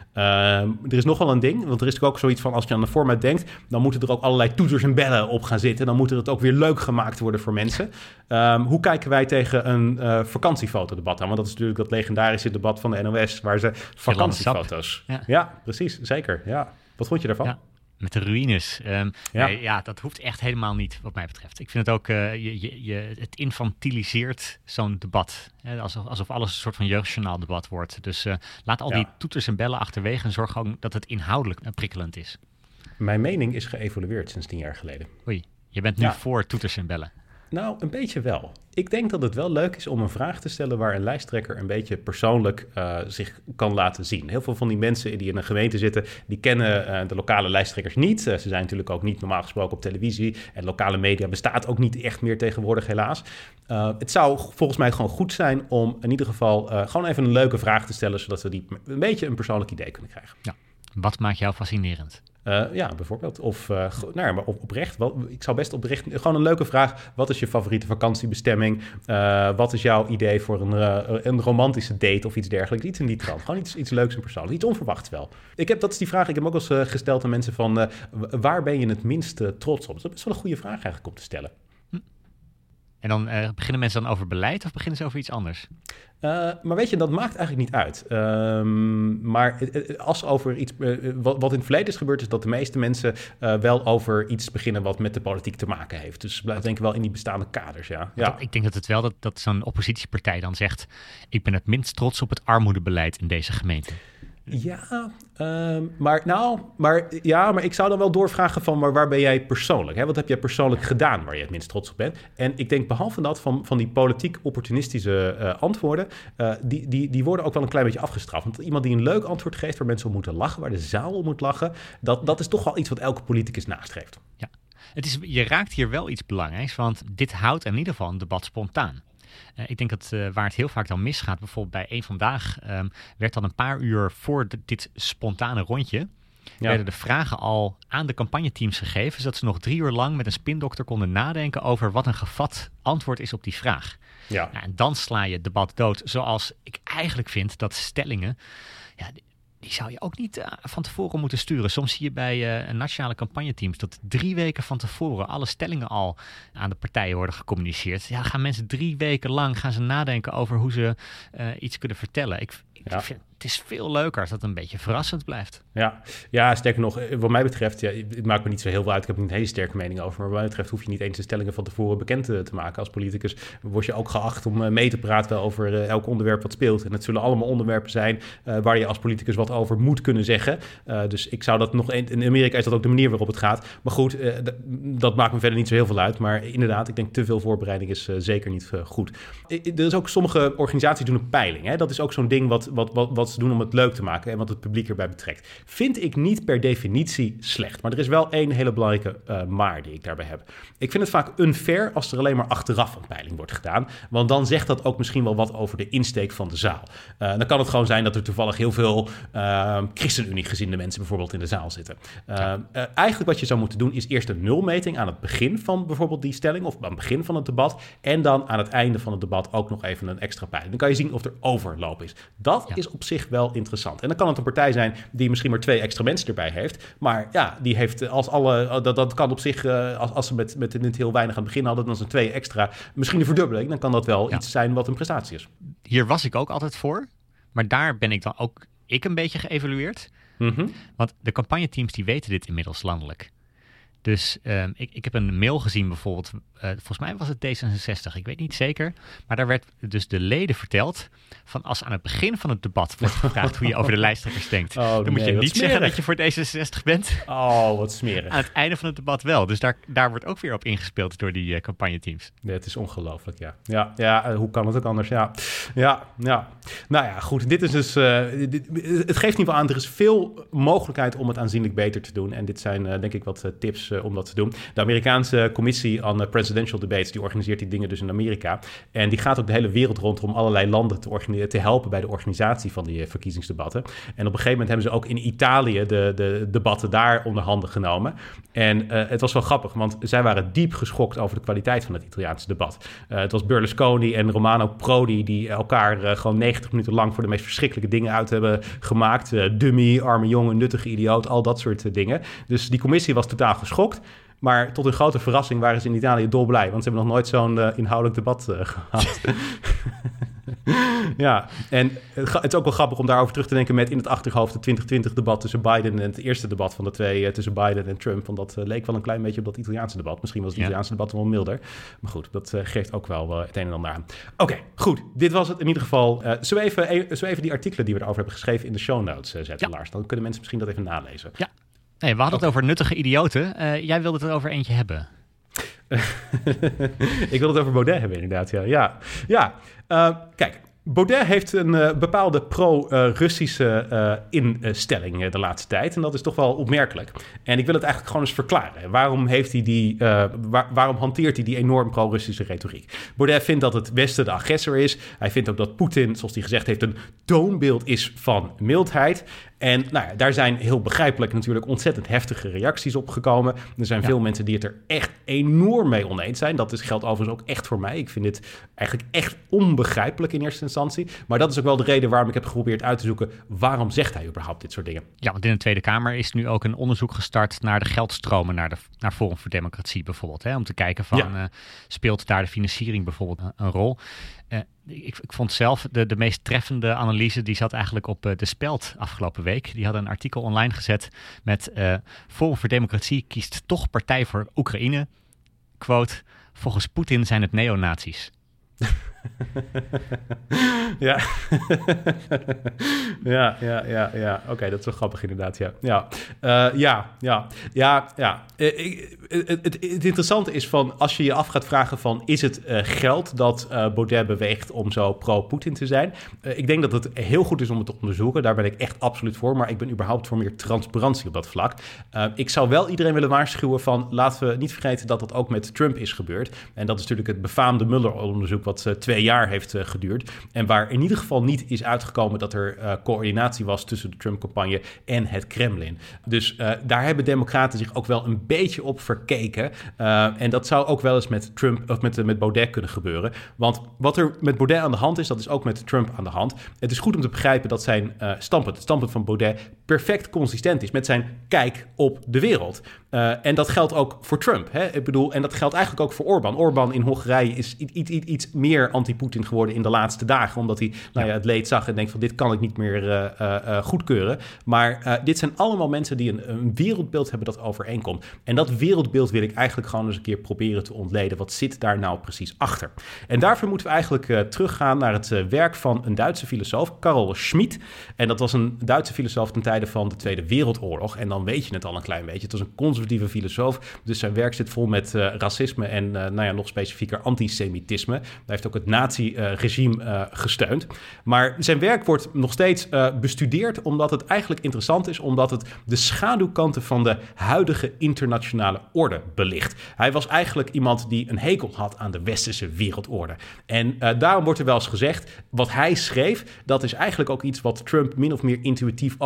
Er is nog wel een ding, want er is ook zoiets van als je aan de format denkt, dan moeten er ook allerlei toeters en bellen op gaan zitten. Dan moet het ook weer leuk gemaakt worden voor mensen. Hoe kijken wij tegen een vakantiefotodebat aan? Want dat is natuurlijk dat legendarische debat van de NOS, waar ze vakantiefoto's... Ja, precies, zeker. Ja. Wat vond je daarvan? Ja. Met de ruïnes. Dat hoeft echt helemaal niet, wat mij betreft. Ik vind het ook, het infantiliseert zo'n debat. Hè, alsof alles een soort van jeugdjournaaldebat wordt. Dus laat al die toeters en bellen achterwege en zorg ook dat het inhoudelijk prikkelend is. Mijn mening is geëvolueerd sinds 10 jaar geleden. Oei, je bent nu voor toeters en bellen. Nou, een beetje wel. Ik denk dat het wel leuk is om een vraag te stellen waar een lijsttrekker een beetje persoonlijk zich kan laten zien. Heel veel van die mensen die in een gemeente zitten, die kennen de lokale lijsttrekkers niet. Ze zijn natuurlijk ook niet normaal gesproken op televisie. En lokale media bestaat ook niet echt meer tegenwoordig, helaas. Het zou volgens mij gewoon goed zijn om in ieder geval gewoon even een leuke vraag te stellen, zodat we die een beetje een persoonlijk idee kunnen krijgen. Ja. Wat maakt jou fascinerend? Bijvoorbeeld. Of oprecht. Ik zou best oprecht... Gewoon een leuke vraag. Wat is je favoriete vakantiebestemming? Wat is jouw idee voor een romantische date of iets dergelijks? Iets in die trant. Gewoon iets leuks en persoonlijks. Iets onverwachts wel. Dat is die vraag. Ik heb ook wel eens gesteld aan mensen van... waar ben je het minst trots op? Dat is wel een goede vraag eigenlijk om te stellen. En dan beginnen mensen dan over beleid of beginnen ze over iets anders? Maar weet je, dat maakt eigenlijk niet uit. Maar als over iets... wat in het verleden is gebeurd, is dat de meeste mensen wel over iets beginnen wat met de politiek te maken heeft. Dus blijf denk ik wel in die bestaande kaders, ja. Ik denk dat het wel dat zo'n oppositiepartij dan zegt... ik ben het minst trots op het armoedebeleid in deze gemeente. Ja, maar ik zou dan wel doorvragen van... maar waar ben jij persoonlijk? Hè? Wat heb jij persoonlijk gedaan waar je het minst trots op bent? En ik denk behalve dat van die politiek opportunistische antwoorden... die worden ook wel een klein beetje afgestraft. Want iemand die een leuk antwoord geeft waar mensen om moeten lachen... waar de zaal om moet lachen... dat is toch wel iets wat elke politicus nastreeft. Ja, je raakt hier wel iets belangrijks... want dit houdt in ieder geval een debat spontaan. Ik denk dat waar het heel vaak dan misgaat, bijvoorbeeld bij Eén Vandaag, werd dan een paar uur voor dit spontane rondje, werden de vragen al aan de campagneteams gegeven, zodat ze nog 3 uur lang met een spindokter konden nadenken over wat een gevat antwoord is op die vraag. Ja. Nou, en dan sla je het debat dood, zoals ik eigenlijk vind dat stellingen... die zou je ook niet van tevoren moeten sturen. Soms zie je bij nationale campagneteams dat 3 weken van tevoren alle stellingen al aan de partijen worden gecommuniceerd. Ja, gaan mensen 3 weken lang gaan ze nadenken over hoe ze iets kunnen vertellen. Ik vind, het is veel leuker als dat een beetje verrassend blijft. Ja, sterker nog, wat mij betreft, het maakt me niet zo heel veel uit. Ik heb niet een hele sterke mening over. Maar wat mij betreft hoef je niet eens de stellingen van tevoren bekend te maken. Als politicus word je ook geacht om mee te praten over elk onderwerp wat speelt. En het zullen allemaal onderwerpen zijn waar je als politicus wat over moet kunnen zeggen. Dus ik zou dat nog... In Amerika is dat ook de manier waarop het gaat. Maar goed, dat maakt me verder niet zo heel veel uit. Maar inderdaad, ik denk te veel voorbereiding is zeker niet goed. Er is ook sommige organisaties doen een peiling. Hè? Dat is ook zo'n ding wat ze doen om het leuk te maken en wat het publiek erbij betrekt. Vind ik niet per definitie slecht. Maar er is wel één hele belangrijke maar die ik daarbij heb. Ik vind het vaak unfair als er alleen maar achteraf een peiling wordt gedaan. Want dan zegt dat ook misschien wel wat over de insteek van de zaal. Dan kan het gewoon zijn dat er toevallig heel veel ChristenUnie-gezinde mensen bijvoorbeeld in de zaal zitten. Eigenlijk wat je zou moeten doen is eerst een nulmeting aan het begin van bijvoorbeeld die stelling of aan het begin van het debat. En dan aan het einde van het debat ook nog even een extra peiling. Dan kan je zien of er overloop is. Dat dat is op zich wel interessant. En dan kan het een partij zijn die misschien maar 2 extra mensen erbij heeft. Maar ja, die heeft dat kan op zich, als ze met niet heel weinig aan het begin hadden, dan zijn 2 extra, misschien een verdubbeling, dan kan dat wel iets zijn wat een prestatie is. Hier was ik ook altijd voor, maar daar ben ik dan ook een beetje geëvalueerd. Mm-hmm. Want de campagneteams die weten dit inmiddels landelijk. Dus ik heb een mail gezien bijvoorbeeld, volgens mij was het D66, ik weet niet zeker. Maar daar werd dus de leden verteld van als aan het begin van het debat wordt gevraagd hoe je over de lijsttrekkers denkt. Dan moet je niet zeggen dat je voor D66 bent. Oh, wat smerig. Aan het einde van het debat wel. Dus daar wordt ook weer op ingespeeld door die campagneteams. Ja, het is ongelooflijk, ja. Hoe kan het ook anders? Ja. Nou ja, goed. Dit is dus... het geeft in ieder geval aan, er is veel mogelijkheid om het aanzienlijk beter te doen. En dit zijn denk ik wat tips om dat te doen. De Amerikaanse Commissie on Presidential Debates, die organiseert die dingen dus in Amerika. En die gaat ook de hele wereld rond om allerlei landen te helpen bij de organisatie van die verkiezingsdebatten. En op een gegeven moment hebben ze ook in Italië de debatten daar onder handen genomen. En het was wel grappig, want zij waren diep geschokt over de kwaliteit van het Italiaanse debat. Het was Berlusconi en Romano Prodi die elkaar gewoon 90 minuten lang voor de meest verschrikkelijke dingen uit hebben gemaakt. Dummy, arme jongen, nuttige idioot, al dat soort dingen. Dus die commissie was totaal geschokt. Maar tot hun grote verrassing waren ze in Italië dolblij, want ze hebben nog nooit zo'n inhoudelijk debat gehad. Ja, en het is ook wel grappig om daarover terug te denken met in het achterhoofd het 2020-debat tussen Biden en het eerste debat van de 2 tussen Biden en Trump. Want dat leek wel een klein beetje op dat Italiaanse debat. Misschien was het Italiaanse debat wel milder. Maar goed, dat geeft ook wel het een en ander aan. Oké, goed. Dit was het in ieder geval. Zullen we even die artikelen die we erover hebben geschreven in de show notes zetten, Lars? Dan kunnen mensen misschien dat even nalezen. Ja. Nee, we hadden het over nuttige idioten. Jij wilde het er over eentje hebben. Ik wil het over Baudet hebben, inderdaad. Ja. Kijk, Baudet heeft een bepaalde pro-Russische instelling de laatste tijd. En dat is toch wel opmerkelijk. En ik wil het eigenlijk gewoon eens verklaren. Waarom hanteert hij die enorm pro-Russische retoriek? Baudet vindt dat het Westen de agressor is. Hij vindt ook dat Poetin, zoals hij gezegd heeft, een toonbeeld is van mildheid. En daar zijn heel begrijpelijk natuurlijk ontzettend heftige reacties op gekomen. Er zijn veel mensen die het er echt enorm mee oneens zijn. Dat geldt overigens ook echt voor mij. Ik vind dit eigenlijk echt onbegrijpelijk in eerste instantie. Maar dat is ook wel de reden waarom ik heb geprobeerd uit te zoeken, waarom zegt hij überhaupt dit soort dingen? Ja, want in de Tweede Kamer is nu ook een onderzoek gestart naar de geldstromen naar Forum voor Democratie bijvoorbeeld. Hè? Om te kijken van, speelt daar de financiering bijvoorbeeld een rol? Ik vond zelf de meest treffende analyse, die zat eigenlijk op De Speld afgelopen week. Die hadden een artikel online gezet met Forum voor Democratie kiest toch partij voor Oekraïne. Quote, volgens Poetin zijn het neonazies. Ja. Ja. Oké, dat is wel grappig inderdaad, ja. Het interessante is van, als je je af gaat vragen van, is het geld dat Baudet beweegt om zo pro-Poetin te zijn? Ik denk dat het heel goed is om het te onderzoeken. Daar ben ik echt absoluut voor, maar ik ben überhaupt voor meer transparantie op dat vlak. Ik zou wel iedereen willen waarschuwen van, laten we niet vergeten dat dat ook met Trump is gebeurd. En dat is natuurlijk het befaamde Mueller-onderzoek wat 2 jaar heeft geduurd. En waar in ieder geval niet is uitgekomen dat er coördinatie was tussen de Trump-campagne en het Kremlin. Dus daar hebben democraten zich ook wel een beetje op verkeken. En dat zou ook wel eens met Trump of met Baudet kunnen gebeuren. Want wat er met Baudet aan de hand is, dat is ook met Trump aan de hand. Het is goed om te begrijpen dat zijn standpunt, het standpunt van Baudet, perfect consistent is met zijn kijk op de wereld. En dat geldt ook voor Trump. Hè? Ik bedoel, en dat geldt eigenlijk ook voor Orbán. Orbán in Hongarije is iets meer anti-Poetin geworden in de laatste dagen, omdat hij het leed zag en denkt van, dit kan ik niet meer goedkeuren. Maar dit zijn allemaal mensen die een wereldbeeld hebben dat overeenkomt. En dat wereldbeeld wil ik eigenlijk gewoon eens een keer proberen te ontleden. Wat zit daar nou precies achter? En daarvoor moeten we eigenlijk teruggaan naar het werk van een Duitse filosoof, Carl Schmitt. En dat was een Duitse filosoof ten tijde van de Tweede Wereldoorlog. En dan weet je het al een klein beetje. Het was een conservatieve filosoof. Dus zijn werk zit vol met racisme en nog specifieker antisemitisme. Hij heeft ook het nazi-regime gesteund. Maar zijn werk wordt nog steeds bestudeerd, omdat het eigenlijk interessant is, omdat het de schaduwkanten van de huidige internationale orde belicht. Hij was eigenlijk iemand die een hekel had aan de westerse wereldorde. En daarom wordt er wel eens gezegd, wat hij schreef, dat is eigenlijk ook iets wat Trump min of meer intuïtief ook heeft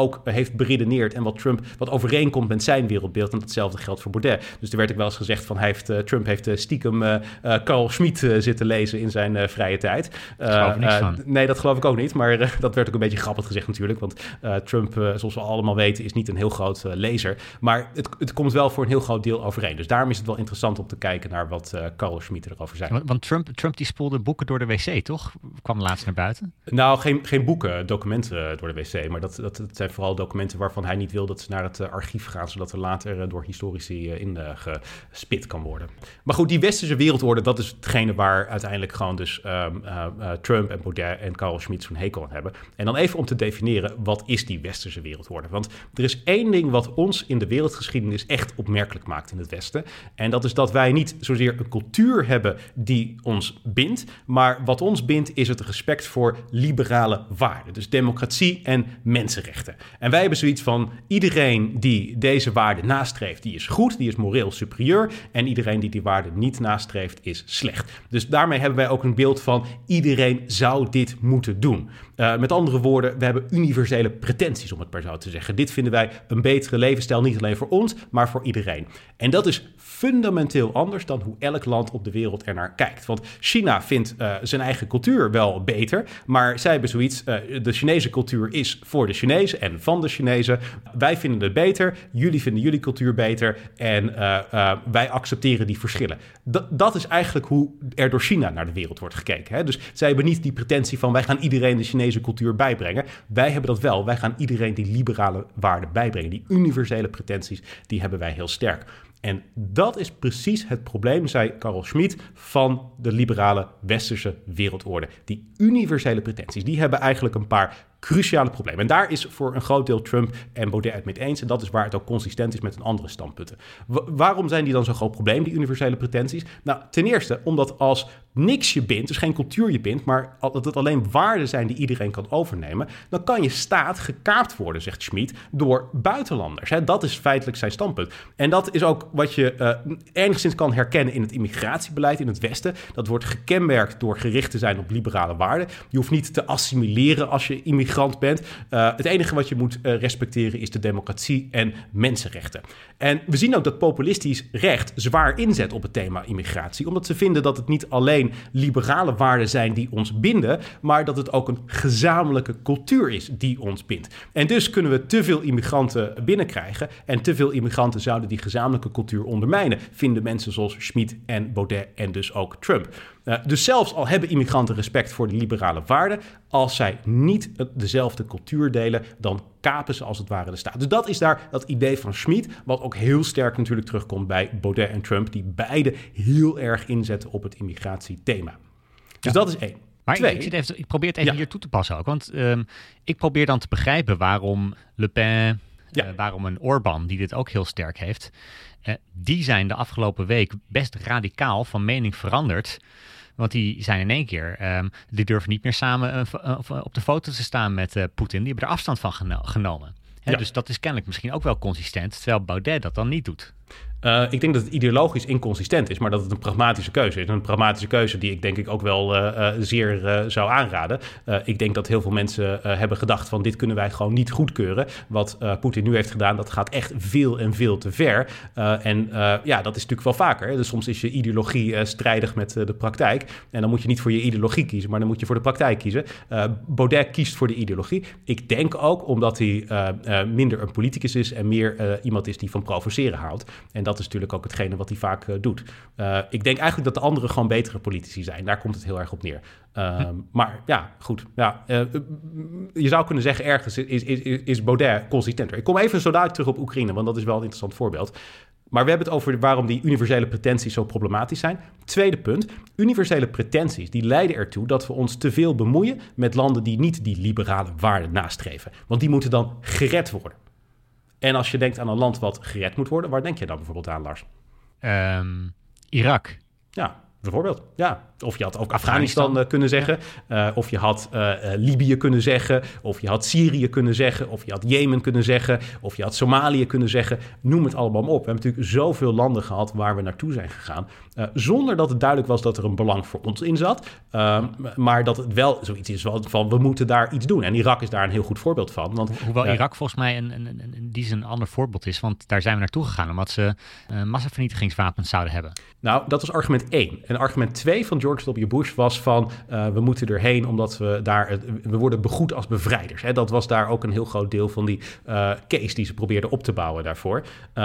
heeft beredeneerd en wat overeenkomt met zijn wereldbeeld. En datzelfde geldt voor Baudet. Dus er werd ook wel eens gezegd van Trump heeft stiekem Carl Schmitt zitten lezen in zijn vrije tijd. Daar geloof ik niks van. Nee, dat geloof ik ook niet. Maar dat werd ook een beetje grappig gezegd natuurlijk. Want Trump, zoals we allemaal weten, is niet een heel groot lezer. Maar het komt wel voor een heel groot deel overeen. Dus daarom is het wel interessant om te kijken naar wat Carl Schmitt erover zei. Want Trump die spoelde boeken door de wc, toch? Kwam laatst naar buiten. Nou, geen boeken, documenten door de wc. Maar dat zijn vooral documenten waarvan hij niet wil dat ze naar het archief gaan, zodat er later door historici in gespit kan worden. Maar goed, die westerse wereldorde, dat is hetgene waar uiteindelijk gewoon dus Trump en Baudet en Carl Schmitt zo'n hekel aan hebben. En dan even om te definiëren, wat is die westerse wereldorde? Want er is één ding wat ons in de wereldgeschiedenis echt opmerkelijk maakt in het Westen. En dat is dat wij niet zozeer een cultuur hebben die ons bindt, maar wat ons bindt is het respect voor liberale waarden. Dus democratie en mensenrechten. En wij hebben zoiets van, iedereen die deze waarden nastreeft, die is goed, die is moreel superieur. En iedereen die waarden niet nastreeft, is slecht. Dus daarmee hebben wij ook een beeld van, iedereen zou dit moeten doen. Met andere woorden, we hebben universele pretenties, om het maar zo te zeggen. Dit vinden wij een betere levensstijl, niet alleen voor ons, maar voor iedereen. En dat is fundamenteel anders dan hoe elk land op de wereld ernaar kijkt. Want China vindt zijn eigen cultuur wel beter, maar zij hebben zoiets, de Chinese cultuur is voor de Chinezen en van de Chinezen. Wij vinden het beter, jullie vinden jullie cultuur beter en wij accepteren die verschillen. Dat is eigenlijk hoe er door China naar de wereld wordt gekeken. Hè? Dus zij hebben niet die pretentie van, wij gaan iedereen de Chinese cultuur bijbrengen. Wij hebben dat wel. Wij gaan iedereen die liberale waarden bijbrengen. Die universele pretenties, die hebben wij heel sterk. En dat is precies het probleem, zei Carl Schmitt, van de liberale westerse wereldorde. Die universele pretenties, die hebben eigenlijk een paar cruciale problemen. En daar is voor een groot deel Trump en Baudet het mee eens. En dat is waar het ook consistent is met hun andere standpunten. Waarom zijn die dan zo'n groot probleem, die universele pretenties? Nou, ten eerste omdat als niks je bindt, dus geen cultuur je bindt, maar dat het alleen waarden zijn die iedereen kan overnemen, dan kan je staat gekaapt worden, zegt Schmitt, door buitenlanders. Dat is feitelijk zijn standpunt. En dat is ook wat je enigszins kan herkennen in het immigratiebeleid in het Westen. Dat wordt gekenmerkt door gericht te zijn op liberale waarden. Je hoeft niet te assimileren als je immigrant bent. Het enige wat je moet respecteren is de democratie en mensenrechten. En we zien ook dat populistisch recht zwaar inzet op het thema immigratie, omdat ze vinden dat het niet alleen liberale waarden zijn die ons binden, maar dat het ook een gezamenlijke cultuur is die ons bindt. En dus kunnen we te veel immigranten binnenkrijgen en te veel immigranten zouden die gezamenlijke cultuur ondermijnen, vinden mensen zoals Schmitt en Baudet en dus ook Trump. Dus zelfs al hebben immigranten respect voor de liberale waarden, als zij niet dezelfde cultuur delen, dan kapen ze als het ware de staat. Dus dat is daar dat idee van Schmitt, wat ook heel sterk natuurlijk terugkomt bij Baudet en Trump, die beide heel erg inzetten op het immigratiethema. Dus dat is één. Maar Twee, ik probeer het even hier toe te passen ook. Want ik probeer dan te begrijpen waarom Le Pen, waarom een Orbán, die dit ook heel sterk heeft, die zijn de afgelopen week best radicaal van mening veranderd. Want die zijn in één keer, die durven niet meer samen op de foto te staan met Poetin. Die hebben er afstand van genomen. Dus dat is kennelijk misschien ook wel consistent, terwijl Baudet dat dan niet doet. Ik denk dat het ideologisch inconsistent is, maar dat het een pragmatische keuze is. Een pragmatische keuze die ik denk ik ook wel zeer zou aanraden. Ik denk dat heel veel mensen hebben gedacht van dit kunnen wij gewoon niet goedkeuren. Wat Poetin nu heeft gedaan, dat gaat echt veel en veel te ver. Dat is natuurlijk wel vaker. Hè? Dus soms is je ideologie strijdig met de praktijk. En dan moet je niet voor je ideologie kiezen, maar dan moet je voor de praktijk kiezen. Baudet kiest voor de ideologie. Ik denk ook omdat hij minder een politicus is en meer iemand is die van provoceren houdt. En dat is natuurlijk ook hetgene wat hij vaak doet. Ik denk eigenlijk dat de anderen gewoon betere politici zijn. Daar komt het heel erg op neer. Maar ja, goed. Ja, je zou kunnen zeggen, ergens is Baudet consistenter. Ik kom even zo dadelijk terug op Oekraïne, want dat is wel een interessant voorbeeld. Maar we hebben het over waarom die universele pretenties zo problematisch zijn. Tweede punt, universele pretenties die leiden ertoe dat we ons te veel bemoeien met landen die niet die liberale waarden nastreven. Want die moeten dan gered worden. En als je denkt aan een land wat gered moet worden, waar denk je dan bijvoorbeeld aan, Lars? Irak. Ja, Bijvoorbeeld, ja. Of je had ook Afghanistan kunnen zeggen. Of je had Libië kunnen zeggen. Of je had Syrië kunnen zeggen. Of je had Jemen kunnen zeggen. Of je had Somalië kunnen zeggen. Noem het allemaal maar op. We hebben natuurlijk zoveel landen gehad waar we naartoe zijn gegaan. Zonder dat het duidelijk was dat er een belang voor ons in zat. Maar dat het wel zoiets is van we moeten daar iets doen. En Irak is daar een heel goed voorbeeld van. Want, hoewel Irak volgens mij een ander voorbeeld is. Want daar zijn we naartoe gegaan omdat ze massavernietigingswapens zouden hebben. Nou, dat was argument 1. En argument 2 van George W. Bush was van we moeten erheen omdat we worden begroet als bevrijders. Hè? Dat was daar ook een heel groot deel van die case die ze probeerden op te bouwen daarvoor.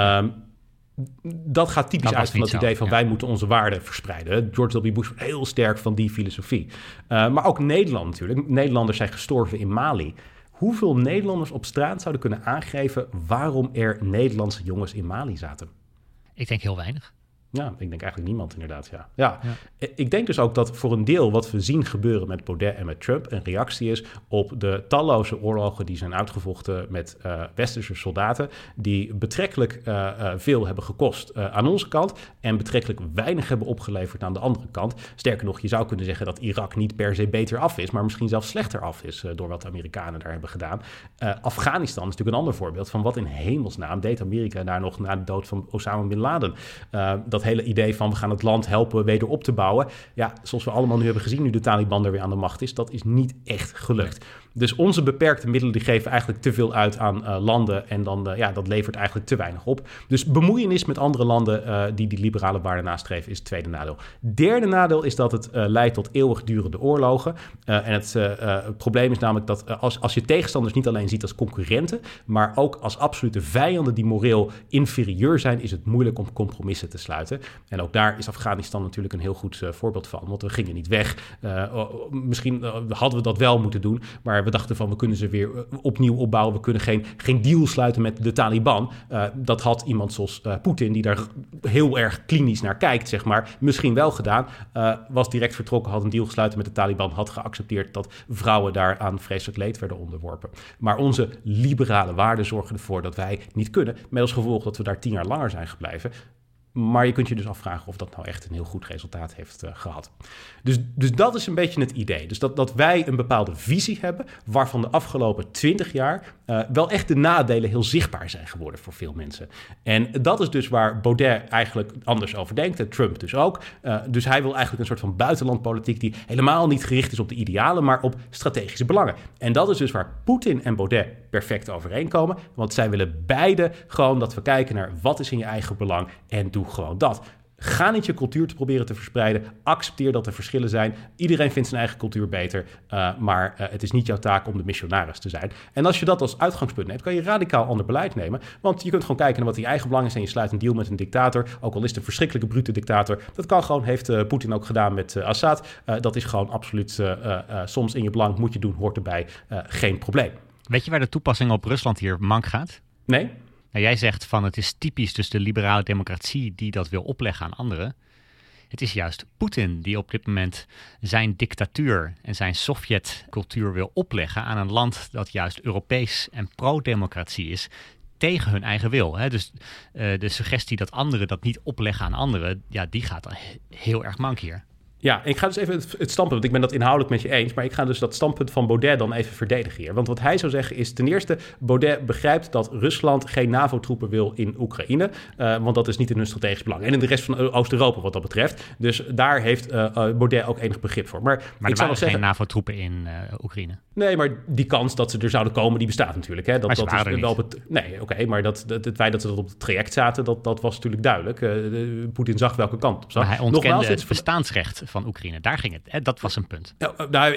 Dat gaat typisch uit van het idee van wij moeten onze waarden verspreiden. George W. Bush was heel sterk van die filosofie. Maar ook Nederland natuurlijk. Nederlanders zijn gestorven in Mali. Hoeveel Nederlanders op straat zouden kunnen aangeven waarom er Nederlandse jongens in Mali zaten? Ik denk heel weinig. Ja, ik denk eigenlijk niemand inderdaad, ja. Ik denk dus ook dat voor een deel wat we zien gebeuren met Baudet en met Trump een reactie is op de talloze oorlogen die zijn uitgevochten met westerse soldaten die betrekkelijk veel hebben gekost aan onze kant en betrekkelijk weinig hebben opgeleverd aan de andere kant. Sterker nog, je zou kunnen zeggen dat Irak niet per se beter af is, maar misschien zelfs slechter af is door wat de Amerikanen daar hebben gedaan. Afghanistan is natuurlijk een ander voorbeeld van wat in hemelsnaam deed Amerika daar nog na de dood van Osama Bin Laden. Dat hele idee van we gaan het land helpen weder op te bouwen. Ja, zoals we allemaal nu hebben gezien, nu de Taliban er weer aan de macht is, dat is niet echt gelukt. Dus onze beperkte middelen die geven eigenlijk te veel uit aan landen en dan dat levert eigenlijk te weinig op. Dus bemoeienis met andere landen die liberale waarden nastreven is het tweede nadeel. Derde nadeel is dat het leidt tot eeuwigdurende oorlogen. En het probleem is namelijk dat als je tegenstanders niet alleen ziet als concurrenten, maar ook als absolute vijanden die moreel inferieur zijn, is het moeilijk om compromissen te sluiten. En ook daar is Afghanistan natuurlijk een heel goed voorbeeld van, want we gingen niet weg. Misschien hadden we dat wel moeten doen, maar we dachten van we kunnen ze weer opnieuw opbouwen. We kunnen geen deal sluiten met de Taliban. Dat had iemand zoals Poetin, die daar heel erg klinisch naar kijkt, zeg maar, misschien wel gedaan. Was direct vertrokken, had een deal gesluiten met de Taliban, had geaccepteerd dat vrouwen daar aan vreselijk leed werden onderworpen. Maar onze liberale waarden zorgen ervoor dat wij niet kunnen, met als gevolg dat we daar 10 jaar langer zijn gebleven. Maar je kunt je dus afvragen of dat nou echt een heel goed resultaat heeft gehad. Dus dat is een beetje het idee. Dus dat wij een bepaalde visie hebben, waarvan de afgelopen 20 jaar wel echt de nadelen heel zichtbaar zijn geworden voor veel mensen. En dat is dus waar Baudet eigenlijk anders over denkt, en Trump dus ook. Dus hij wil eigenlijk een soort van buitenlandpolitiek die helemaal niet gericht is op de idealen, maar op strategische belangen. En dat is dus waar Poetin en Baudet perfect overeenkomen, want zij willen beide gewoon dat we kijken naar wat is in je eigen belang en doe gewoon dat. Ga niet je cultuur te proberen te verspreiden. Accepteer dat er verschillen zijn. Iedereen vindt zijn eigen cultuur beter. Maar het is niet jouw taak om de missionaris te zijn. En als je dat als uitgangspunt neemt, kan je radicaal ander beleid nemen. Want je kunt gewoon kijken naar wat je eigen belang is en je sluit een deal met een dictator. Ook al is het een verschrikkelijke brute dictator. Dat kan gewoon, heeft Poetin ook gedaan met Assad. Dat is gewoon absoluut soms in je belang, moet je doen, hoort erbij. Geen probleem. Weet je waar de toepassing op Rusland hier mank gaat? Nee. Nou, jij zegt van het is typisch dus de liberale democratie die dat wil opleggen aan anderen. Het is juist Poetin die op dit moment zijn dictatuur en zijn Sovjet-cultuur wil opleggen aan een land dat juist Europees en pro-democratie is, tegen hun eigen wil. Hè? Dus de suggestie dat anderen dat niet opleggen aan anderen, ja, die gaat heel erg mank hier. Ja, ik ga dus even het standpunt, want ik ben dat inhoudelijk met je eens, maar ik ga dus dat standpunt van Baudet dan even verdedigen hier. Want wat hij zou zeggen is ten eerste, Baudet begrijpt dat Rusland geen NAVO-troepen wil in Oekraïne, want dat is niet in hun strategisch belang. En in de rest van Oost-Europa wat dat betreft. Dus daar heeft Baudet ook enig begrip voor. Maar er waren geen NAVO-troepen in Oekraïne. Nee, maar die kans dat ze er zouden komen, die bestaat natuurlijk. Hè? Maar ze waren er niet. Nee, oké, maar het feit dat ze op het traject zaten, dat was natuurlijk duidelijk. Poetin zag welke kant op zat. Maar hij ontkende het bestaansrecht van Oekraïne. Daar ging het. Hè? Dat was een punt. Maar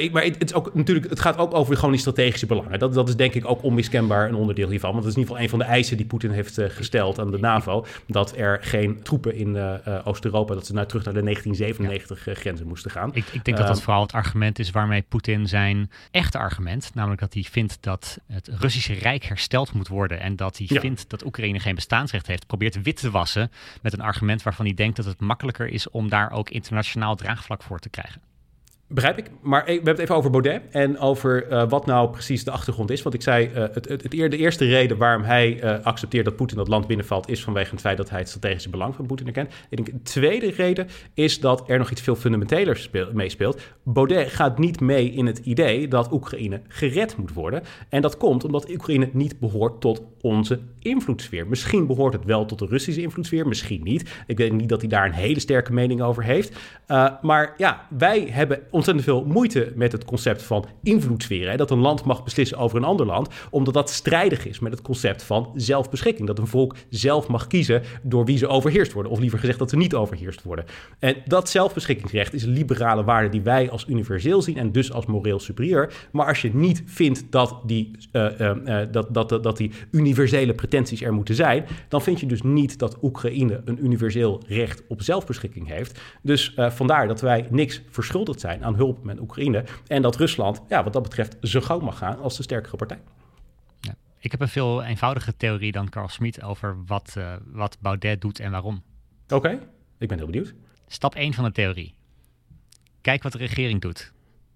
het gaat ook over gewoon die strategische belangen. Dat is denk ik ook onmiskenbaar een onderdeel hiervan. Want dat is in ieder geval een van de eisen die Poetin heeft gesteld aan de NAVO. Dat er geen troepen in Oost-Europa, dat ze terug naar de 1997 grenzen moesten gaan. Ik denk dat dat vooral het argument is waarmee Poetin zijn echte argument, namelijk dat hij vindt dat het Russische Rijk hersteld moet worden en dat hij vindt dat Oekraïne geen bestaansrecht heeft, probeert wit te wassen met een argument waarvan hij denkt dat het makkelijker is om daar ook internationaal draagvlak voor te krijgen. Begrijp ik. Maar we hebben het even over Baudet en over wat nou precies de achtergrond is. Want ik zei, de eerste reden waarom hij accepteert dat Poetin dat land binnenvalt, is vanwege het feit dat hij het strategische belang van Poetin erkent. Ik denk, de tweede reden is dat er nog iets veel fundamentelers meespeelt. Baudet gaat niet mee in het idee dat Oekraïne gered moet worden. En dat komt omdat Oekraïne niet behoort tot onze invloedssfeer. Misschien behoort het wel tot de Russische invloedssfeer, misschien niet. Ik weet niet dat hij daar een hele sterke mening over heeft. Maar ja, wij hebben ontzettend veel moeite met het concept van invloedssfeer. Hè? Dat een land mag beslissen over een ander land, omdat dat strijdig is met het concept van zelfbeschikking. Dat een volk zelf mag kiezen door wie ze overheerst worden. Of liever gezegd dat ze niet overheerst worden. En dat zelfbeschikkingsrecht is een liberale waarde die wij als universeel zien en dus als moreel superieur. Maar als je niet vindt dat die universele pretenties er moeten zijn, dan vind je dus niet dat Oekraïne een universeel recht op zelfbeschikking heeft. Dus vandaar dat wij niks verschuldigd zijn aan hulp met Oekraïne. En dat Rusland, wat dat betreft, zijn gang mag gaan als de sterkere partij. Ja. Ik heb een veel eenvoudige theorie dan Carl Schmitt over wat Baudet doet en waarom. Oké, ik ben heel benieuwd. Stap 1 van de theorie. Kijk wat de regering doet.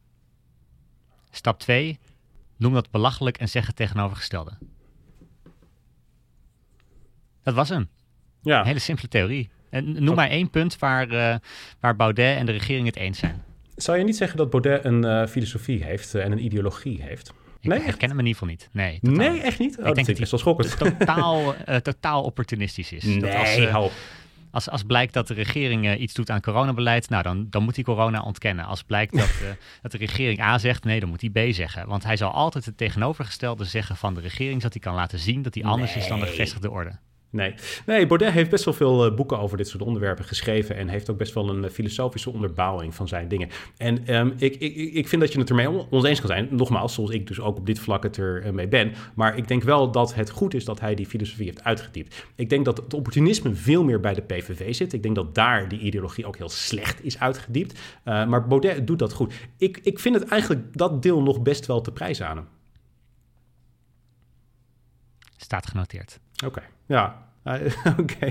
Stap 2. Noem dat belachelijk en zeg het tegenovergestelde. Dat was hem. Ja. Een hele simpele theorie. En noem maar 1 punt waar Baudet en de regering het eens zijn. Zou je niet zeggen dat Baudet een filosofie heeft en een ideologie heeft? Ik herken hem in ieder geval niet. Nee, totaal niet. Echt niet? Ik denk dat best wel schokkend. Totaal opportunistisch is. Nee, Als blijkt dat de regering iets doet aan coronabeleid, nou dan moet hij corona ontkennen. Als blijkt dat de regering A zegt, nee, dan moet hij B zeggen. Want hij zal altijd het tegenovergestelde zeggen van de regering, zodat hij kan laten zien dat hij anders is dan de gevestigde orde. Nee, Baudet heeft best wel veel boeken over dit soort onderwerpen geschreven en heeft ook best wel een filosofische onderbouwing van zijn dingen. En ik vind dat je het ermee oneens kan zijn. Nogmaals, zoals ik dus ook op dit vlak het ermee ben. Maar ik denk wel dat het goed is dat hij die filosofie heeft uitgediept. Ik denk dat het opportunisme veel meer bij de PVV zit. Ik denk dat daar die ideologie ook heel slecht is uitgediept. Maar Baudet doet dat goed. Ik vind het eigenlijk dat deel nog best wel te prijzen aan hem. Staat genoteerd. Oké. Ja, oké.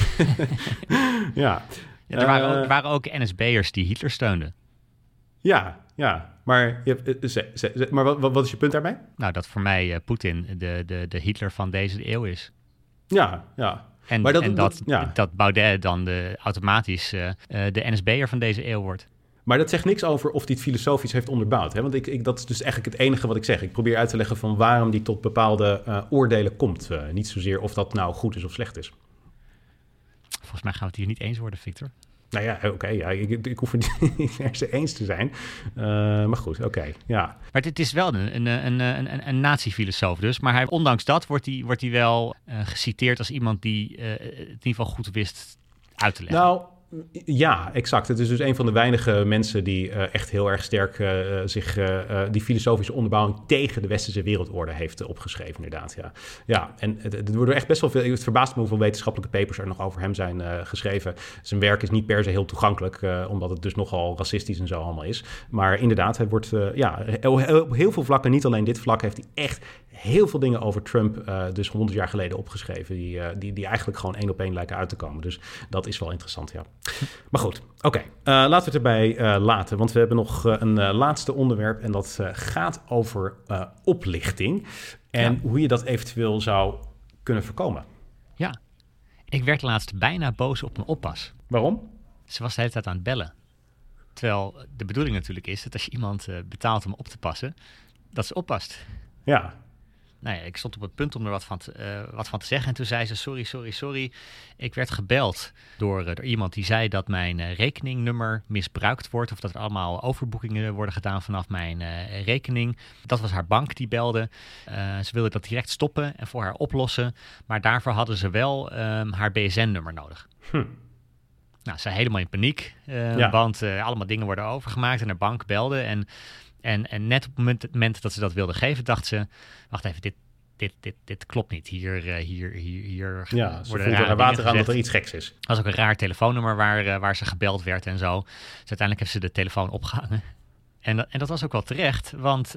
Ja. Er waren ook NSB'ers die Hitler steunden. Ja. Maar wat is je punt daarmee? Nou, dat voor mij Poetin de Hitler van deze eeuw is. Ja. En, maar dat Baudet dan automatisch de NSB'er van deze eeuw wordt. Maar dat zegt niks over of hij het filosofisch heeft onderbouwd. Hè? Want dat is dus eigenlijk het enige wat ik zeg. Ik probeer uit te leggen van waarom die tot bepaalde oordelen komt. Niet zozeer of dat nou goed is of slecht is. Volgens mij gaan we het hier niet eens worden, Victor. Nou ja, oké. Ik hoef het niet eens eens te zijn. Maar goed, oké. Ja. Maar het is wel een nazi-filosoof dus. Maar ondanks dat wordt hij wel geciteerd als iemand die het in ieder geval goed wist uit te leggen. Nou, ja, exact. Het is dus een van de weinige mensen die echt heel erg sterk die filosofische onderbouwing tegen de westerse wereldorde heeft opgeschreven, inderdaad. Ja, en er worden echt best wel veel. Het verbaast me hoeveel wetenschappelijke papers er nog over hem zijn geschreven. Zijn werk is niet per se heel toegankelijk, omdat het dus nogal racistisch en zo allemaal is. Maar inderdaad, hij wordt op heel veel vlakken, niet alleen dit vlak, heeft hij echt heel veel dingen over Trump, dus 100 jaar geleden opgeschreven, die eigenlijk gewoon 1 op 1 lijken uit te komen. Dus dat is wel interessant, ja. Maar goed, oké. Laten we het erbij laten, want we hebben nog een laatste onderwerp en dat gaat over oplichting en hoe je dat eventueel zou kunnen voorkomen. Ja, ik werd laatst bijna boos op mijn oppas. Waarom? Ze was de hele tijd aan het bellen. Terwijl de bedoeling natuurlijk is dat als je iemand betaalt om op te passen, dat ze oppast. Ja. Nou ja, ik stond op het punt om er wat van te zeggen. En toen zei ze, sorry. Ik werd gebeld door iemand die zei dat mijn rekeningnummer misbruikt wordt. Of dat er allemaal overboekingen worden gedaan vanaf mijn rekening. Dat was haar bank die belde. Ze wilde dat direct stoppen en voor haar oplossen. Maar daarvoor hadden ze wel haar BSN-nummer nodig. Nou, ze helemaal in paniek. Want allemaal dingen worden overgemaakt en haar bank belde. En net op het moment dat ze dat wilde geven, dacht ze, wacht even, dit klopt niet. Hier ja, ze worden voelde er water aan dat er gezegd. iets geks is. Dat was ook een raar telefoonnummer waar ze gebeld werd en zo. Dus uiteindelijk heeft ze de telefoon opgehangen. En dat was ook wel terecht, want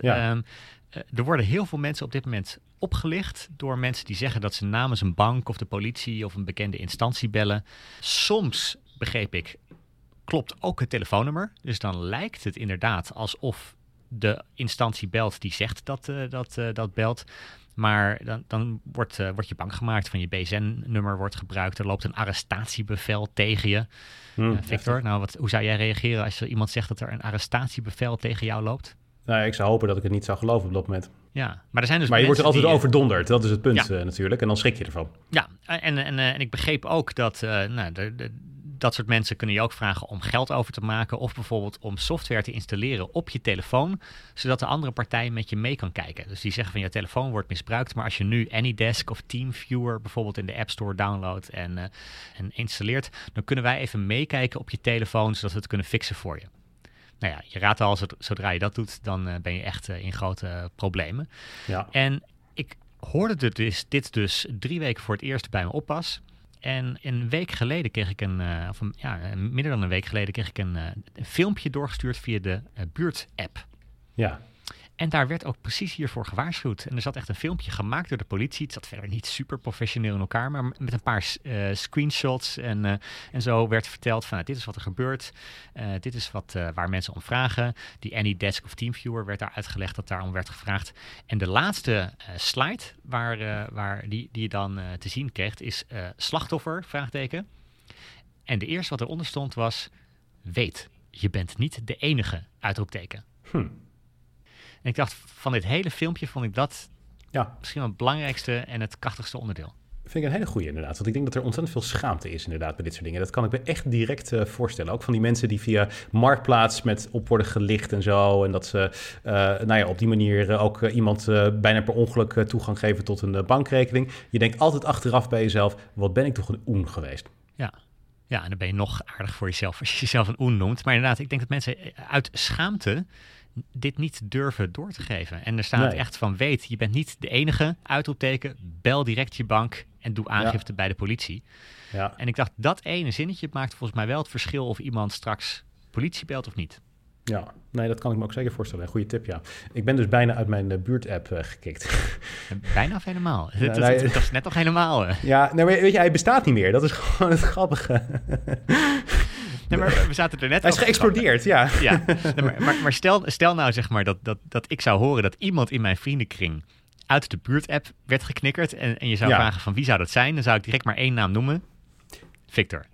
er worden heel veel mensen op dit moment opgelicht door mensen die zeggen dat ze namens een bank of de politie of een bekende instantie bellen. Soms, begreep ik, klopt ook het telefoonnummer. Dus dan lijkt het inderdaad alsof de instantie belt die zegt dat belt. Maar dan wordt je bang gemaakt van je BSN-nummer wordt gebruikt. Er loopt een arrestatiebevel tegen je. Victor, nou, hoe zou jij reageren als er iemand zegt dat er een arrestatiebevel tegen jou loopt? Nou, ik zou hopen dat ik het niet zou geloven op dat moment. Ja, maar er zijn dus maar je wordt er altijd die, overdonderd, dat is het punt natuurlijk. En dan schrik je ervan. Ja, en ik begreep ook dat dat soort mensen kunnen je ook vragen om geld over te maken of bijvoorbeeld om software te installeren op je telefoon, zodat de andere partij met je mee kan kijken. Dus die zeggen van je telefoon wordt misbruikt, maar als je nu AnyDesk of TeamViewer bijvoorbeeld in de App Store downloadt en installeert, dan kunnen wij even meekijken op je telefoon, zodat we het kunnen fixen voor je. Nou ja, je raadt al, zodra je dat doet, dan ben je echt in grote problemen. Ja. En ik hoorde dit dus 3 weken voor het eerst bij mijn oppas. En een week geleden kreeg ik minder dan een week geleden kreeg ik een filmpje doorgestuurd via de buurt-app. Ja. En daar werd ook precies hiervoor gewaarschuwd. En er zat echt een filmpje gemaakt door de politie. Het zat verder niet super professioneel in elkaar, maar met een paar screenshots en zo werd verteld van dit is wat er gebeurt. Dit is waar mensen om vragen. Die AnyDesk of TeamViewer werd daar uitgelegd dat daarom werd gevraagd. En de laatste slide waar die je dan te zien kreeg is slachtoffer, vraagteken. En de eerste wat eronder stond was weet, je bent niet de enige, uitroepteken. En ik dacht, van dit hele filmpje vond ik dat misschien wel het belangrijkste en het krachtigste onderdeel. Vind ik een hele goeie inderdaad. Want ik denk dat er ontzettend veel schaamte is inderdaad bij dit soort dingen. Dat kan ik me echt direct voorstellen. Ook van die mensen die via Marktplaats met op worden gelicht en zo. En dat ze op die manier ook iemand bijna per ongeluk toegang geven tot een bankrekening. Je denkt altijd achteraf bij jezelf, wat ben ik toch een oen geweest. Ja, en dan ben je nog aardig voor jezelf als je jezelf een oen noemt. Maar inderdaad, ik denk dat mensen uit schaamte dit niet durven door te geven. En er staat echt van, weet, je bent niet de enige, uitroepteken, bel direct je bank en doe aangifte bij de politie. Ja. En ik dacht, dat ene zinnetje maakt volgens mij wel het verschil of iemand straks politie belt of niet. Ja, nee, dat kan ik me ook zeker voorstellen. Een goede tip, ja. Ik ben dus bijna uit mijn buurt-app gekikt. Bijna of helemaal? Dat is net nog helemaal. Ja, nou, weet je, hij bestaat niet meer. Dat is gewoon het grappige. Nee, maar we zaten er net Hij is geëxplodeerd, ja. Nee, maar stel nou zeg maar dat ik zou horen dat iemand in mijn vriendenkring uit de buurt-app werd geknikkerd en je zou vragen van wie zou dat zijn, dan zou ik direct maar 1 naam noemen. Victor.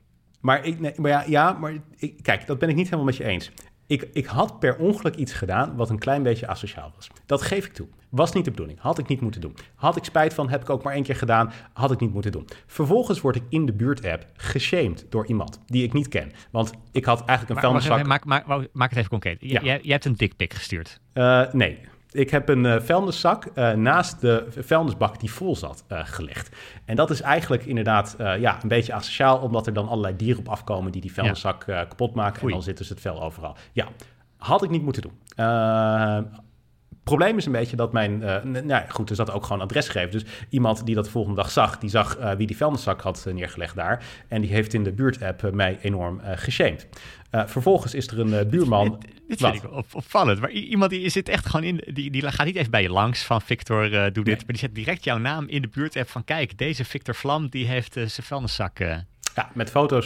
Kijk, dat ben ik niet helemaal met je eens. Ik had per ongeluk iets gedaan wat een klein beetje asociaal was. Dat geef ik toe. Was niet de bedoeling. Had ik niet moeten doen. Had ik spijt van, heb ik ook maar 1 keer gedaan. Had ik niet moeten doen. Vervolgens word ik in de buurt-app geshamed door iemand die ik niet ken. Want ik had eigenlijk een vuilniszak. Maak het even concreet. Jij hebt een dickpic gestuurd. Nee. Ik heb een vuilniszak naast de vuilnisbak die vol zat gelegd. En dat is eigenlijk inderdaad een beetje asociaal, omdat er dan allerlei dieren op afkomen die vuilniszak kapot maken. Oei. En dan zit dus het vuil overal. Ja, had ik niet moeten doen. Probleem is een beetje dat er zat ook gewoon adresgegevens. Dus iemand die dat de volgende dag zag, die zag wie die vuilniszak had neergelegd daar. En die heeft in de buurt-app mij enorm geshamed. Vervolgens is er een buurman. Dit vind ik opvallend. Maar iemand die zit echt gewoon in. Die gaat niet even bij je langs van Victor, doe dit. Maar die zet direct jouw naam in de buurt-app van kijk, deze Victor Vlam die heeft zijn vuilniszak. Ja, met foto's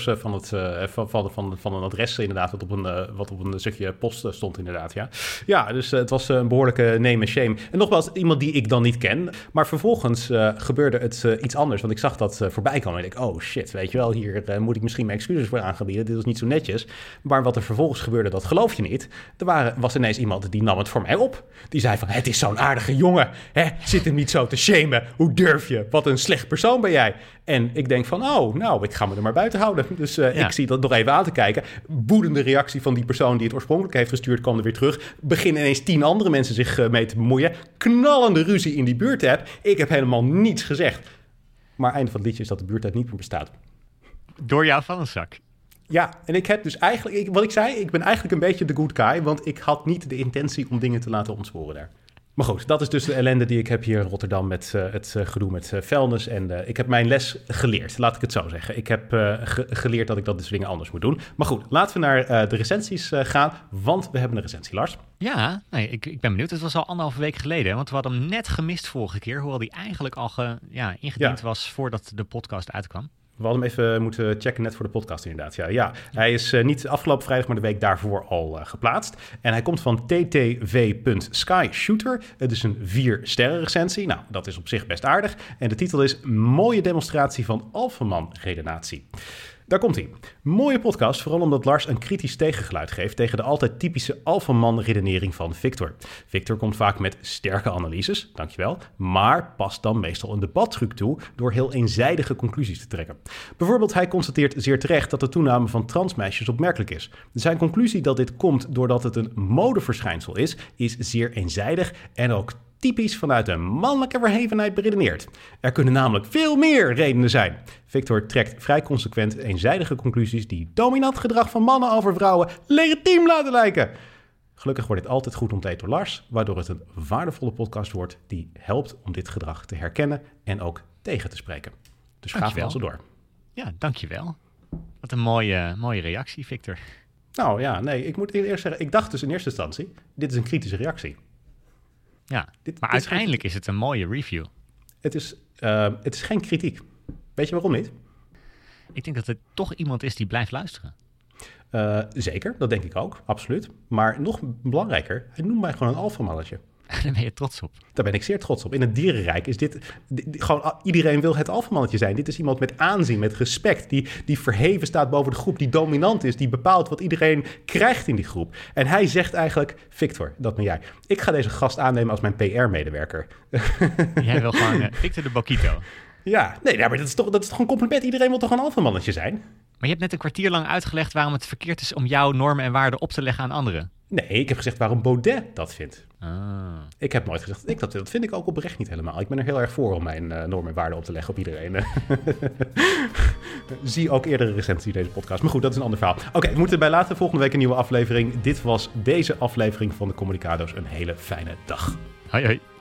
van een adres inderdaad, wat op een stukje post stond inderdaad, ja. Ja, dus het was een behoorlijke name and shame. En nogmaals, iemand die ik dan niet ken. Maar vervolgens gebeurde het iets anders, want ik zag dat voorbij komen. En ik dacht, oh shit, weet je wel, hier moet ik misschien mijn excuses voor aangebieden. Dit is niet zo netjes. Maar wat er vervolgens gebeurde, dat geloof je niet. Was ineens iemand die nam het voor mij op. Die zei van, het is zo'n aardige jongen. Zit hem niet zo te shamen. Hoe durf je? Wat een slecht persoon ben jij. En ik denk van, ik ga me er maar buiten houden. Dus ik zie dat nog even aan te kijken. Woedende reactie van die persoon die het oorspronkelijk heeft gestuurd, kwam er weer terug. Beginnen ineens 10 andere mensen zich mee te bemoeien. Knallende ruzie in die buurt-app. Ik heb helemaal niets gezegd. Maar einde van het liedje is dat de buurt-app niet meer bestaat. Door jouw vuilniszak. Ja, en ik heb dus eigenlijk, wat ik zei, ik ben eigenlijk een beetje de good guy, want ik had niet de intentie om dingen te laten ontsporen daar. Maar goed, dat is dus de ellende die ik heb hier in Rotterdam met het gedoe met vuilnis. En ik heb mijn les geleerd, laat ik het zo zeggen. Ik heb geleerd dat ik dat dus dingen anders moet doen. Maar goed, laten we naar de recensies gaan, want we hebben een recensie, Lars. Ja, ik ben benieuwd. Het was al 1,5 week geleden, want we hadden hem net gemist vorige keer, hoewel die eigenlijk al ingediend was voordat de podcast uitkwam. We hadden hem even moeten checken net voor de podcast inderdaad. Ja, hij is niet afgelopen vrijdag, maar de week daarvoor al geplaatst. En hij komt van ttv.skyshooter. Het is een 4-sterren recensie. Nou, dat is op zich best aardig. En de titel is Mooie demonstratie van Alphaman-redenatie. Daar komt hij. Mooie podcast, vooral omdat Lars een kritisch tegengeluid geeft tegen de altijd typische alfaman-redenering van Victor. Victor komt vaak met sterke analyses, dankjewel, maar past dan meestal een debattruc toe door heel eenzijdige conclusies te trekken. Bijvoorbeeld, hij constateert zeer terecht dat de toename van transmeisjes opmerkelijk is. Zijn conclusie dat dit komt doordat het een modeverschijnsel is zeer eenzijdig en ook typisch vanuit een mannelijke verhevenheid beredeneerd. Er kunnen namelijk veel meer redenen zijn. Victor trekt vrij consequent eenzijdige conclusies die dominant gedrag van mannen over vrouwen legitiem laten lijken. Gelukkig wordt dit altijd goed ontdekt door Lars, waardoor het een waardevolle podcast wordt die helpt om dit gedrag te herkennen en ook tegen te spreken. Dus ga vooral zo door. Ja, dankjewel. Wat een mooie reactie, Victor. Nou ja, nee, ik moet eerst zeggen, ik dacht dus in eerste instantie, dit is een kritische reactie. Ja, maar uiteindelijk is het een mooie review. Het is geen kritiek. Weet je waarom niet? Ik denk dat er toch iemand is die blijft luisteren. Zeker, dat denk ik ook, absoluut. Maar nog belangrijker, hij noemt mij gewoon een alfamannetje. Daar ben je trots op. Daar ben ik zeer trots op. In het dierenrijk is dit gewoon, iedereen wil het alfamannetje zijn. Dit is iemand met aanzien, met respect, die verheven staat boven de groep, die dominant is, die bepaalt wat iedereen krijgt in die groep. En hij zegt eigenlijk, Victor, dat ben jij. Ik ga deze gast aannemen als mijn PR-medewerker. Jij wil gewoon Victor de Bokito. Ja, nee, maar dat is toch een compliment. Iedereen wil toch een alfamannetje zijn? Maar je hebt net een kwartier lang uitgelegd waarom het verkeerd is om jouw normen en waarden op te leggen aan anderen. Nee, ik heb gezegd waarom Baudet dat vindt. Ah. Ik heb nooit gezegd dat vind ik ook oprecht niet helemaal. Ik ben er heel erg voor om mijn normen en waarden op te leggen op iedereen. Zie ook eerdere recensies in deze podcast. Maar goed, dat is een ander verhaal. Oké, we moeten bij later volgende week een nieuwe aflevering. Dit was deze aflevering van de Communicado's. Een hele fijne dag. Hoi hoi.